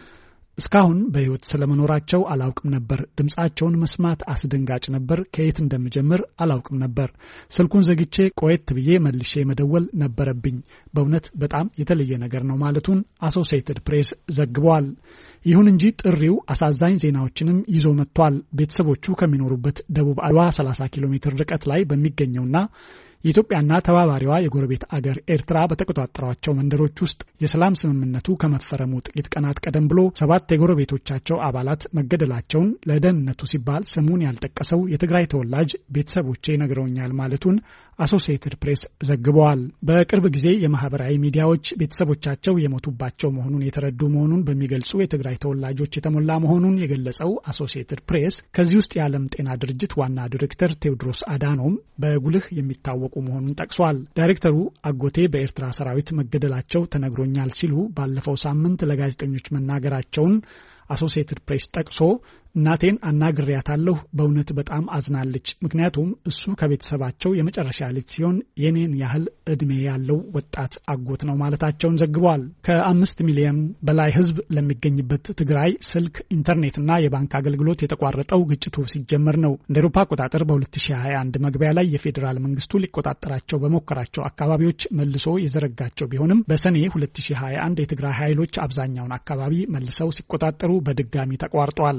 እስካሁን በህይወት ስለመኖራቸው አላውቅም ነበር። ድምጻቸውን መስማት አስደንጋጭ ነበር። ከየት እንደምጀምር አላውቅም ነበር። ስልኩን ዘግቼ ቆየት ብዬ መልሼ መደወል ነበረብኝ። በእውነት በጣም የተለየ ነገር ነው ማለቱን አሶሲኤትድ ፕሬስ ዘግቧል። ይሁን እንጂ ጥሪው አሳዛኝ ዜናዎችንም ይዞ መጥቷል። ቤተሰቦቹ ከሚኖሩበት ደቡብ አድዋ ሰላሳ ኪሎ ሜትር ርቀት ላይ በሚገኘውና የኢትዮጵያና ተባባሪዋ የጎረቤት አገር ኤርትራ በተቆጣጠሯቸው መንደሮች ውስጥ የሰላም ስምምነቱ ከመፈረሙ ጥቂት ቀናት ቀደም ብሎ ሰባት የጎረቤቶቻቸው አባላት መገደላቸውን ለደህንነቱ ሲባል ስሙን ያልጠቀሰው የትግራይ ተወላጅ ቤተሰቦቼ ነግረውኛል ማለቱን አሶሲኤትድ ፕሬስ ዘግበዋል። በቅርብ ጊዜ የማህበራዊ ሚዲያዎች ቤተሰቦቻቸው የሞቱባቸው መሆኑን የተረዱ መሆኑን በሚገልጹ የትግራይ ተወላጆች የተሞላ መሆኑን የገለጸው አሶሲኤትድ ፕሬስ ከዚህ ውስጥ የዓለም ጤና ድርጅት ዋና ዲሬክተር ቴዎድሮስ አዳኖም በጉልህ የሚታወቁ መሆኑን ጠቅሷል። ዳይሬክተሩ አጎቴ በኤርትራ ሰራዊት መገደላቸው ተነግሮኛል ሲሉ ባለፈው ሳምንት ለጋዜጠኞች መናገራቸውን አሶሲኤትድ ፕሬስ ጠቅሶ እናቴን አናግሬያታለሁ። በእውነት በጣም አዝናለች። ምክንያቱም እሱ ከቤተሰባቸው የመጨረሻ ልጅ ሲሆን የኔን ያህል እድሜ ያለው ወጣት አጎት ነው ማለታቸውን ዘግቧል። ከአምስት ሚሊዮን በላይ ሕዝብ ለሚገኝበት ትግራይ ስልክ፣ ኢንተርኔትና የባንክ አገልግሎት የተቋረጠው ግጭቱ ሲጀመር ነው። እንደ አውሮፓ አቆጣጠር በሁለት ሺህ ሀያ አንድ መግቢያ ላይ የፌዴራል መንግስቱ ሊቆጣጠራቸው በሞከራቸው አካባቢዎች መልሶ የዘረጋቸው ቢሆንም በሰኔ ሁለት ሺህ ሀያ አንድ የትግራይ ኃይሎች አብዛኛውን አካባቢ መልሰው ሲቆጣጠሩ በድጋሚ ተቋርጧል።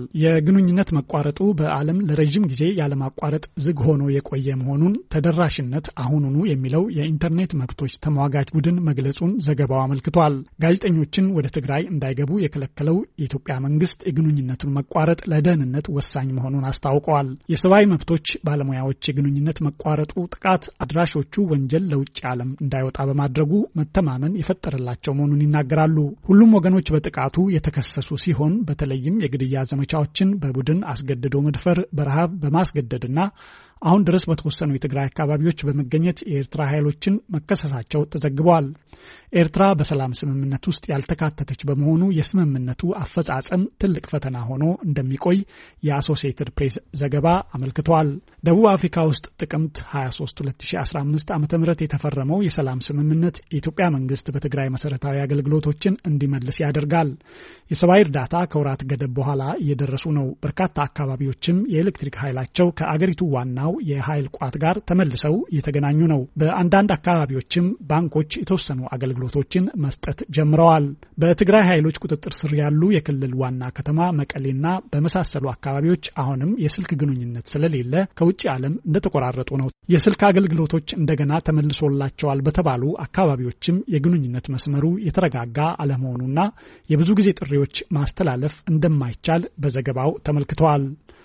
የግንኙነት መቋረጡ በዓለም ለረጅም ጊዜ ያለማቋረጥ ዝግ ሆኖ የቆየ መሆኑን ተደራሽነት አሁኑኑ የሚለው የኢንተርኔት መብቶች ተሟጋች ቡድን መግለጹን ዘገባው አመልክቷል። ጋዜጠኞችን ወደ ትግራይ እንዳይገቡ የከለከለው የኢትዮጵያ መንግስት የግንኙነቱን መቋረጥ ለደህንነት ወሳኝ መሆኑን አስታውቀዋል። የሰብአዊ መብቶች ባለሙያዎች የግንኙነት መቋረጡ ጥቃት አድራሾቹ ወንጀል ለውጭ ዓለም እንዳይወጣ በማድረጉ መተማመን የፈጠረላቸው መሆኑን ይናገራሉ። ሁሉም ወገኖች በጥቃቱ የተከሰሱ ሲሆን በተለይም የግድያ ዘመቻዎችን በቡድን አስገድዶ መድፈር፣ በረሃብ በማስገደድና አሁን ድረስ በተወሰኑ የትግራይ አካባቢዎች በመገኘት የኤርትራ ኃይሎችን መከሰሳቸው ተዘግበዋል። ኤርትራ በሰላም ስምምነት ውስጥ ያልተካተተች በመሆኑ የስምምነቱ አፈጻጸም ትልቅ ፈተና ሆኖ እንደሚቆይ የአሶሲኤትድ ፕሬስ ዘገባ አመልክቷል። ደቡብ አፍሪካ ውስጥ ጥቅምት ሃያ ሶስት ሁለት ሺህ አስራ አምስት ዓ.ም የተፈረመው የሰላም ስምምነት የኢትዮጵያ መንግስት በትግራይ መሰረታዊ አገልግሎቶችን እንዲመልስ ያደርጋል። የሰብአዊ እርዳታ ከወራት ገደብ በኋላ እየደረሱ ነው። በርካታ አካባቢዎችም የኤሌክትሪክ ኃይላቸው ከአገሪቱ ዋናው የኃይል ቋት ጋር ተመልሰው እየተገናኙ ነው። በአንዳንድ አካባቢዎችም ባንኮች የተወሰኑ አገልግሎቶችን መስጠት ጀምረዋል። በትግራይ ኃይሎች ቁጥጥር ስር ያሉ የክልል ዋና ከተማ መቀሌና በመሳሰሉ አካባቢዎች አሁንም የስልክ ግንኙነት ስለሌለ ከውጭ ዓለም እንደተቆራረጡ ነው። የስልክ አገልግሎቶች እንደገና ተመልሶላቸዋል በተባሉ አካባቢዎችም የግንኙነት መስመሩ የተረጋጋ አለመሆኑና የብዙ ጊዜ ጥሪዎች ማስተላለፍ እንደማይቻል በዘገባው ተመልክተዋል።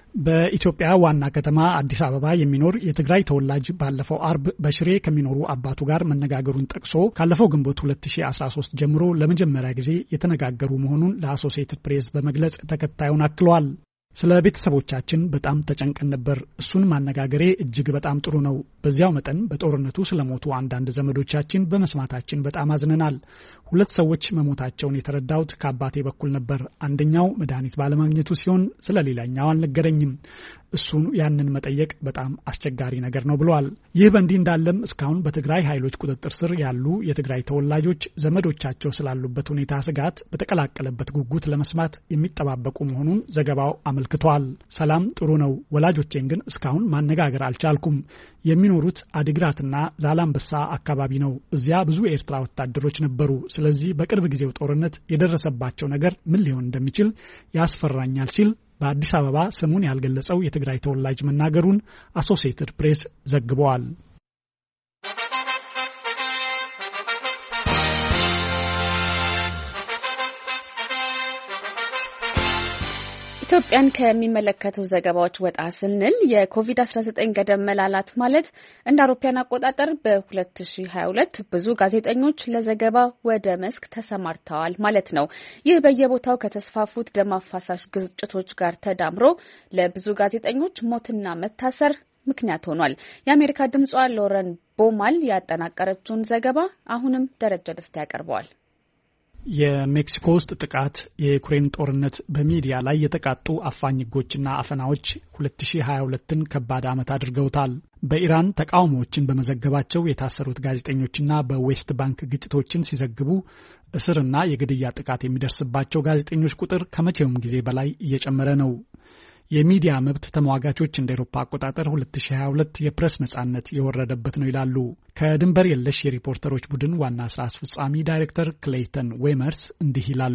በኢትዮጵያ ዋና ከተማ አዲስ አበባ የሚኖር የትግራይ ተወላጅ ባለፈው አርብ በሽሬ ከሚኖሩ አባቱ ጋር መነጋገሩን ጠቅሶ ካለፈው ግንቦት ሁለት ሺህ አስራ ሶስት ጀምሮ ለመጀመሪያ ጊዜ የተነጋገሩ መሆኑን ለአሶሲኤትድ ፕሬስ በመግለጽ ተከታዩን አክሏል። ስለ ቤተሰቦቻችን በጣም ተጨንቀን ነበር። እሱን ማነጋገሬ እጅግ በጣም ጥሩ ነው። በዚያው መጠን በጦርነቱ ስለሞቱ አንዳንድ ዘመዶቻችን በመስማታችን በጣም አዝነናል። ሁለት ሰዎች መሞታቸውን የተረዳሁት ከአባቴ በኩል ነበር። አንደኛው መድኃኒት ባለማግኘቱ ሲሆን ስለሌላኛው አልነገረኝም። እሱን ያንን መጠየቅ በጣም አስቸጋሪ ነገር ነው ብለዋል። ይህ በእንዲህ እንዳለም እስካሁን በትግራይ ኃይሎች ቁጥጥር ስር ያሉ የትግራይ ተወላጆች ዘመዶቻቸው ስላሉበት ሁኔታ ስጋት በተቀላቀለበት ጉጉት ለመስማት የሚጠባበቁ መሆኑን ዘገባው አመልክቷል። ሰላም ጥሩ ነው፣ ወላጆቼን ግን እስካሁን ማነጋገር አልቻልኩም። የሚኖሩት አዲግራትና ዛላምበሳ አካባቢ ነው። እዚያ ብዙ የኤርትራ ወታደሮች ነበሩ። ስለዚህ በቅርብ ጊዜው ጦርነት የደረሰባቸው ነገር ምን ሊሆን እንደሚችል ያስፈራኛል ሲል በአዲስ አበባ ስሙን ያልገለጸው የትግራይ ተወላጅ መናገሩን አሶሲኤትድ ፕሬስ ዘግቧል። ኢትዮጵያን ከሚመለከቱ ዘገባዎች ወጣ ስንል የኮቪድ አስራ ዘጠኝ ገደብ መላላት ማለት እንደ አውሮፓውያን አቆጣጠር በሁለት ሺህ ሀያ ሁለት ብዙ ጋዜጠኞች ለዘገባ ወደ መስክ ተሰማርተዋል ማለት ነው። ይህ በየቦታው ከተስፋፉት ደም አፋሳሽ ግጭቶች ጋር ተዳምሮ ለብዙ ጋዜጠኞች ሞትና መታሰር ምክንያት ሆኗል። የአሜሪካ ድምጿ ሎረን ቦማል ያጠናቀረችውን ዘገባ አሁንም ደረጃ ደስታ ያቀርበዋል። የሜክሲኮ ውስጥ ጥቃት፣ የዩክሬን ጦርነት፣ በሚዲያ ላይ የተቃጡ አፋኝ ሕጎችና አፈናዎች ሁለት ሺህ ሀያ ሁለትን ከባድ ዓመት አድርገውታል። በኢራን ተቃውሞዎችን በመዘገባቸው የታሰሩት ጋዜጠኞችና በዌስት ባንክ ግጭቶችን ሲዘግቡ እስርና የግድያ ጥቃት የሚደርስባቸው ጋዜጠኞች ቁጥር ከመቼውም ጊዜ በላይ እየጨመረ ነው። የሚዲያ መብት ተሟጋቾች እንደ ኤሮፓ አቆጣጠር ሁለት ሺህ ሀያ ሁለት የፕሬስ ነጻነት የወረደበት ነው ይላሉ። ከድንበር የለሽ የሪፖርተሮች ቡድን ዋና ስራ አስፈጻሚ ዳይሬክተር ክሌይተን ዌመርስ እንዲህ ይላሉ።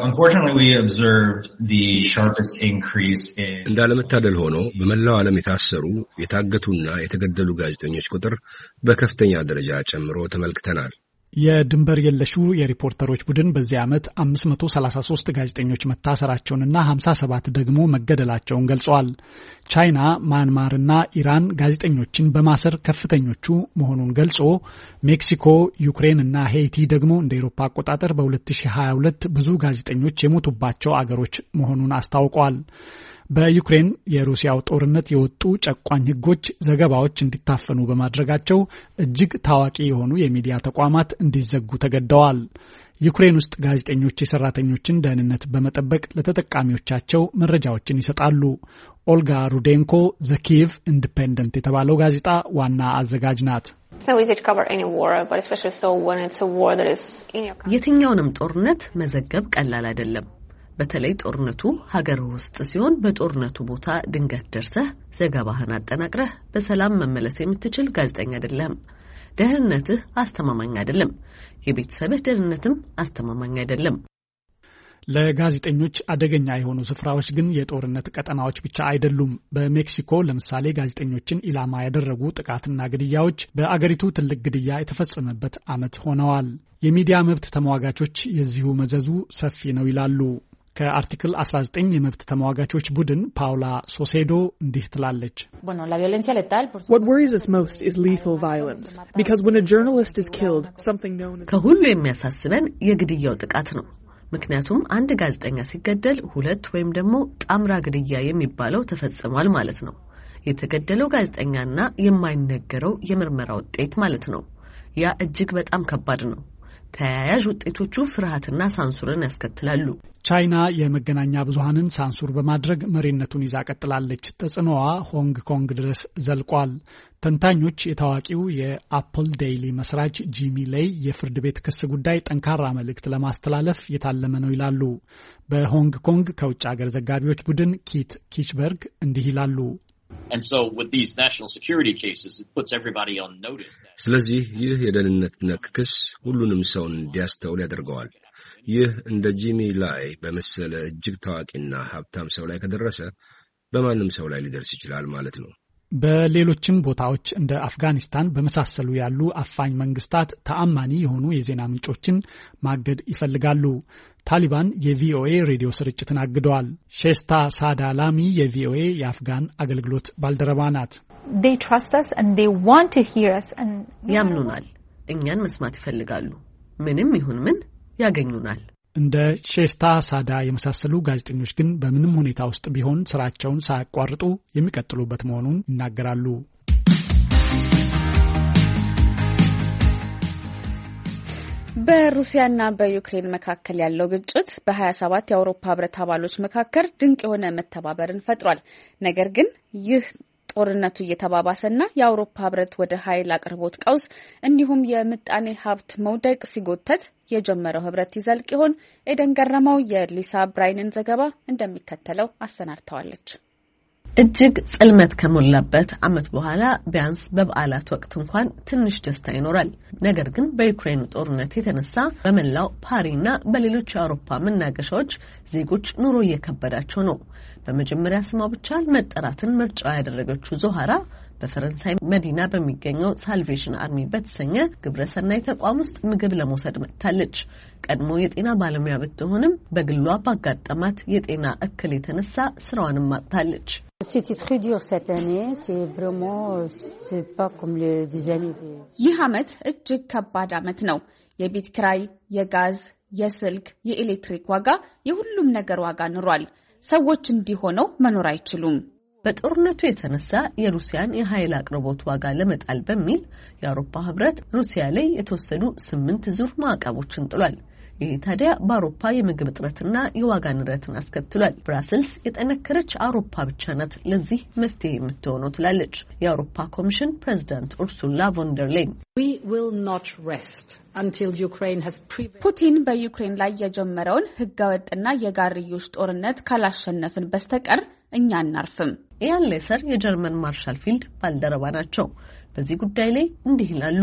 እንዳለመታደል ሆኖ በመላው ዓለም የታሰሩ የታገቱና የተገደሉ ጋዜጠኞች ቁጥር በከፍተኛ ደረጃ ጨምሮ ተመልክተናል። የድንበር የለሹ የሪፖርተሮች ቡድን በዚህ ዓመት አምስት መቶ ሰላሳ ሶስት ጋዜጠኞች መታሰራቸውንና ሀምሳ ሰባት ደግሞ መገደላቸውን ገልጸዋል። ቻይና፣ ማንማርና ኢራን ጋዜጠኞችን በማሰር ከፍተኞቹ መሆኑን ገልጾ ሜክሲኮ፣ ዩክሬን እና ሄይቲ ደግሞ እንደ ኤሮፓ አቆጣጠር በሁለት ሺህ ሀያ ሁለት ብዙ ጋዜጠኞች የሞቱባቸው አገሮች መሆኑን አስታውቀዋል። በዩክሬን የሩሲያው ጦርነት የወጡ ጨቋኝ ሕጎች ዘገባዎች እንዲታፈኑ በማድረጋቸው እጅግ ታዋቂ የሆኑ የሚዲያ ተቋማት እንዲዘጉ ተገደዋል። ዩክሬን ውስጥ ጋዜጠኞች የሰራተኞችን ደህንነት በመጠበቅ ለተጠቃሚዎቻቸው መረጃዎችን ይሰጣሉ። ኦልጋ ሩዴንኮ ዘኪቭ ኢንዲፔንደንት የተባለው ጋዜጣ ዋና አዘጋጅ ናት። የትኛውንም ጦርነት መዘገብ ቀላል አይደለም። በተለይ ጦርነቱ ሀገር ውስጥ ሲሆን በጦርነቱ ቦታ ድንገት ደርሰህ ዘገባህን አጠናቅረህ በሰላም መመለስ የምትችል ጋዜጠኛ አይደለም። ደህንነትህ አስተማማኝ አይደለም። የቤተሰብህ ደህንነትም አስተማማኝ አይደለም። ለጋዜጠኞች አደገኛ የሆኑ ስፍራዎች ግን የጦርነት ቀጠናዎች ብቻ አይደሉም። በሜክሲኮ ለምሳሌ ጋዜጠኞችን ኢላማ ያደረጉ ጥቃትና ግድያዎች በአገሪቱ ትልቅ ግድያ የተፈጸመበት ዓመት ሆነዋል። የሚዲያ መብት ተሟጋቾች የዚሁ መዘዙ ሰፊ ነው ይላሉ። ከአርቲክል አስራ ዘጠኝ የመብት ተሟጋቾች ቡድን ፓውላ ሶሴዶ እንዲህ ትላለች። What worries us most is lethal violence because when a journalist is killed something known as ከሁሉ የሚያሳስበን የግድያው ጥቃት ነው። ምክንያቱም አንድ ጋዜጠኛ ሲገደል ሁለት ወይም ደግሞ ጣምራ ግድያ የሚባለው ተፈጽሟል ማለት ነው። የተገደለው ጋዜጠኛና የማይነገረው የምርመራ ውጤት ማለት ነው። ያ እጅግ በጣም ከባድ ነው። ተያያዥ ውጤቶቹ ፍርሃትና ሳንሱርን ያስከትላሉ። ቻይና የመገናኛ ብዙሃንን ሳንሱር በማድረግ መሪነቱን ይዛ ቀጥላለች። ተጽዕኖዋ ሆንግ ኮንግ ድረስ ዘልቋል። ተንታኞች የታዋቂው የአፕል ዴይሊ መስራች ጂሚ ሌይ የፍርድ ቤት ክስ ጉዳይ ጠንካራ መልእክት ለማስተላለፍ የታለመ ነው ይላሉ። በሆንግ ኮንግ ከውጭ ሀገር ዘጋቢዎች ቡድን ኪት ኪችበርግ እንዲህ ይላሉ። And so with these national security cases, it puts everybody on notice. ስለዚህ ይህ የደህንነት ነክ ክስ ሁሉንም ሰው እንዲያስተውል ያደርገዋል። ይህ እንደ ጂሚ ላይ በመሰለ እጅግ ታዋቂና ሀብታም ሰው ላይ ከደረሰ በማንም ሰው ላይ ሊደርስ ይችላል ማለት ነው። በሌሎችም ቦታዎች እንደ አፍጋኒስታን በመሳሰሉ ያሉ አፋኝ መንግስታት ተአማኒ የሆኑ የዜና ምንጮችን ማገድ ይፈልጋሉ። ታሊባን የቪኦኤ ሬዲዮ ስርጭትን አግደዋል። ሼስታ ሳዳላሚ የቪኦኤ የአፍጋን አገልግሎት ባልደረባ ናት። They trust us and they want to hear us and ያምኑናል፣ እኛን መስማት ይፈልጋሉ። ምንም ይሁን ምን ያገኙናል። እንደ ሼስታ ሳዳ የመሳሰሉ ጋዜጠኞች ግን በምንም ሁኔታ ውስጥ ቢሆን ስራቸውን ሳያቋርጡ የሚቀጥሉበት መሆኑን ይናገራሉ። በሩሲያና በዩክሬን መካከል ያለው ግጭት በሀያ ሰባት የአውሮፓ ህብረት አባሎች መካከል ድንቅ የሆነ መተባበርን ፈጥሯል። ነገር ግን ይህ ጦርነቱ እየተባባሰና የአውሮፓ ህብረት ወደ ኃይል አቅርቦት ቀውስ እንዲሁም የምጣኔ ሀብት መውደቅ ሲጎተት የጀመረው ህብረት ይዘልቅ ይሆን? ኤደን ገረመው የሊሳ ብራይንን ዘገባ እንደሚከተለው አሰናድተዋለች። እጅግ ጽልመት ከሞላበት ዓመት በኋላ ቢያንስ በበዓላት ወቅት እንኳን ትንሽ ደስታ ይኖራል። ነገር ግን በዩክሬን ጦርነት የተነሳ በመላው ፓሪና በሌሎች የአውሮፓ መናገሻዎች ዜጎች ኑሮ እየከበዳቸው ነው። በመጀመሪያ ስሟ ብቻ መጠራትን ምርጫ ያደረገችው ዞሃራ በፈረንሳይ መዲና በሚገኘው ሳልቬሽን አርሚ በተሰኘ ግብረሰናይ ተቋም ውስጥ ምግብ ለመውሰድ መጥታለች። ቀድሞ የጤና ባለሙያ ብትሆንም በግሏ ባጋጠማት የጤና እክል የተነሳ ስራዋንም ማጥታለች። ይህ ዓመት እጅግ ከባድ ዓመት ነው። የቤት ኪራይ፣ የጋዝ፣ የስልክ፣ የኤሌክትሪክ ዋጋ፣ የሁሉም ነገር ዋጋ ንሯል። ሰዎች እንዲሆነው መኖር አይችሉም። በጦርነቱ የተነሳ የሩሲያን የኃይል አቅርቦት ዋጋ ለመጣል በሚል የአውሮፓ ህብረት ሩሲያ ላይ የተወሰዱ ስምንት ዙር ማዕቀቦችን ጥሏል። ይህ ታዲያ በአውሮፓ የምግብ እጥረትና የዋጋ ንረትን አስከትሏል። ብራስልስ የጠነከረች አውሮፓ ብቻ ናት ለዚህ መፍትሄ የምትሆነው ትላለች የአውሮፓ ኮሚሽን ፕሬዚዳንት ኡርሱላ ቮንደር ሌይን። ፑቲን በዩክሬን ላይ የጀመረውን ህገወጥና የጋርዮሽ ጦርነት ካላሸነፍን በስተቀር እኛ አናርፍም። ኢያን ሌሰር የጀርመን ማርሻል ፊልድ ባልደረባ ናቸው። በዚህ ጉዳይ ላይ እንዲህ ይላሉ።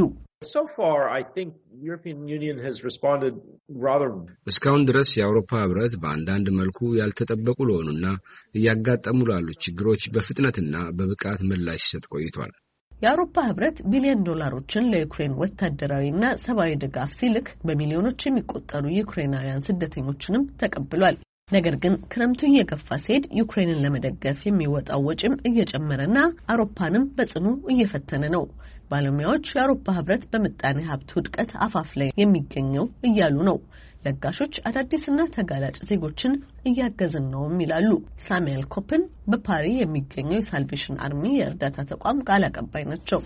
እስካሁን ድረስ የአውሮፓ ህብረት በአንዳንድ መልኩ ያልተጠበቁ ለሆኑና እያጋጠሙ ላሉ ችግሮች በፍጥነትና በብቃት ምላሽ ሲሰጥ ቆይቷል። የአውሮፓ ህብረት ቢሊዮን ዶላሮችን ለዩክሬን ወታደራዊና ሰብአዊ ድጋፍ ሲልክ በሚሊዮኖች የሚቆጠሩ ዩክሬናውያን ስደተኞችንም ተቀብሏል። ነገር ግን ክረምቱ እየገፋ ሲሄድ ዩክሬንን ለመደገፍ የሚወጣው ወጪም እየጨመረና አውሮፓንም በጽኑ እየፈተነ ነው። ባለሙያዎች የአውሮፓ ህብረት በምጣኔ ሀብት ውድቀት አፋፍ ላይ የሚገኘው እያሉ ነው። ለጋሾች አዳዲስና ተጋላጭ ዜጎችን እያገዝን ነውም ይላሉ። ሳሙኤል ኮፕን በፓሪ የሚገኘው የሳልቬሽን አርሚ የእርዳታ ተቋም ቃል አቀባይ ናቸው።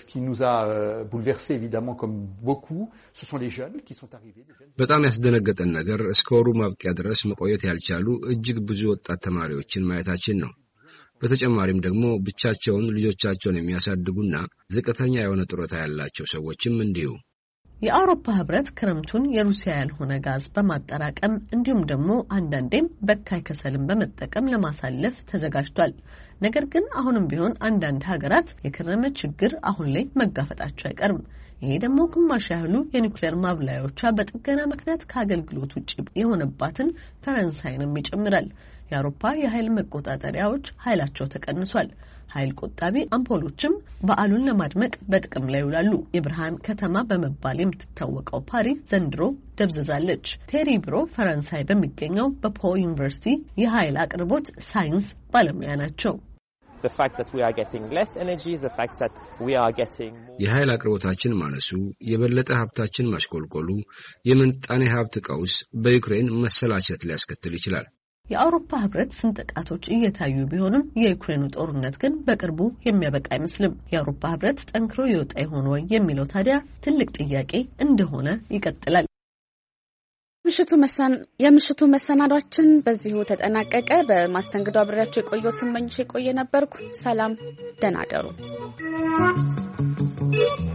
በጣም ያስደነገጠን ነገር እስከ ወሩ ማብቂያ ድረስ መቆየት ያልቻሉ እጅግ ብዙ ወጣት ተማሪዎችን ማየታችን ነው። በተጨማሪም ደግሞ ብቻቸውን ልጆቻቸውን የሚያሳድጉና ዝቅተኛ የሆነ ጡረታ ያላቸው ሰዎችም እንዲሁ። የአውሮፓ ህብረት ክረምቱን የሩሲያ ያልሆነ ጋዝ በማጠራቀም እንዲሁም ደግሞ አንዳንዴም በካይ ከሰልን በመጠቀም ለማሳለፍ ተዘጋጅቷል። ነገር ግን አሁንም ቢሆን አንዳንድ ሀገራት የከረመ ችግር አሁን ላይ መጋፈጣቸው አይቀርም። ይሄ ደግሞ ግማሽ ያህሉ የኒውክሌር ማብላያዎቿ በጥገና ምክንያት ከአገልግሎት ውጪ የሆነባትን ፈረንሳይንም ይጨምራል። የአውሮፓ የኃይል መቆጣጠሪያዎች ኃይላቸው ተቀንሷል። ኃይል ቆጣቢ አምፖሎችም በዓሉን ለማድመቅ በጥቅም ላይ ይውላሉ። የብርሃን ከተማ በመባል የምትታወቀው ፓሪስ ዘንድሮ ደብዝዛለች። ቴሪ ብሮ ፈረንሳይ በሚገኘው በፖ ዩኒቨርሲቲ የኃይል አቅርቦት ሳይንስ ባለሙያ ናቸው። የኃይል አቅርቦታችን ማነሱ፣ የበለጠ ሀብታችን ማሽቆልቆሉ፣ የምጣኔ ሀብት ቀውስ በዩክሬን መሰላቸት ሊያስከትል ይችላል። የአውሮፓ ህብረት ስንጥቃቶች እየታዩ ቢሆንም የዩክሬኑ ጦርነት ግን በቅርቡ የሚያበቃ አይመስልም። የአውሮፓ ህብረት ጠንክሮ ይወጣ ይሆን ወይ የሚለው ታዲያ ትልቅ ጥያቄ እንደሆነ ይቀጥላል። የምሽቱ መሰናዷችን በዚሁ ተጠናቀቀ። በማስተንግዶ አብሬያችሁ የቆየሁት ስመኝሽ የቆየ ነበርኩ። ሰላም፣ ደህና እደሩ።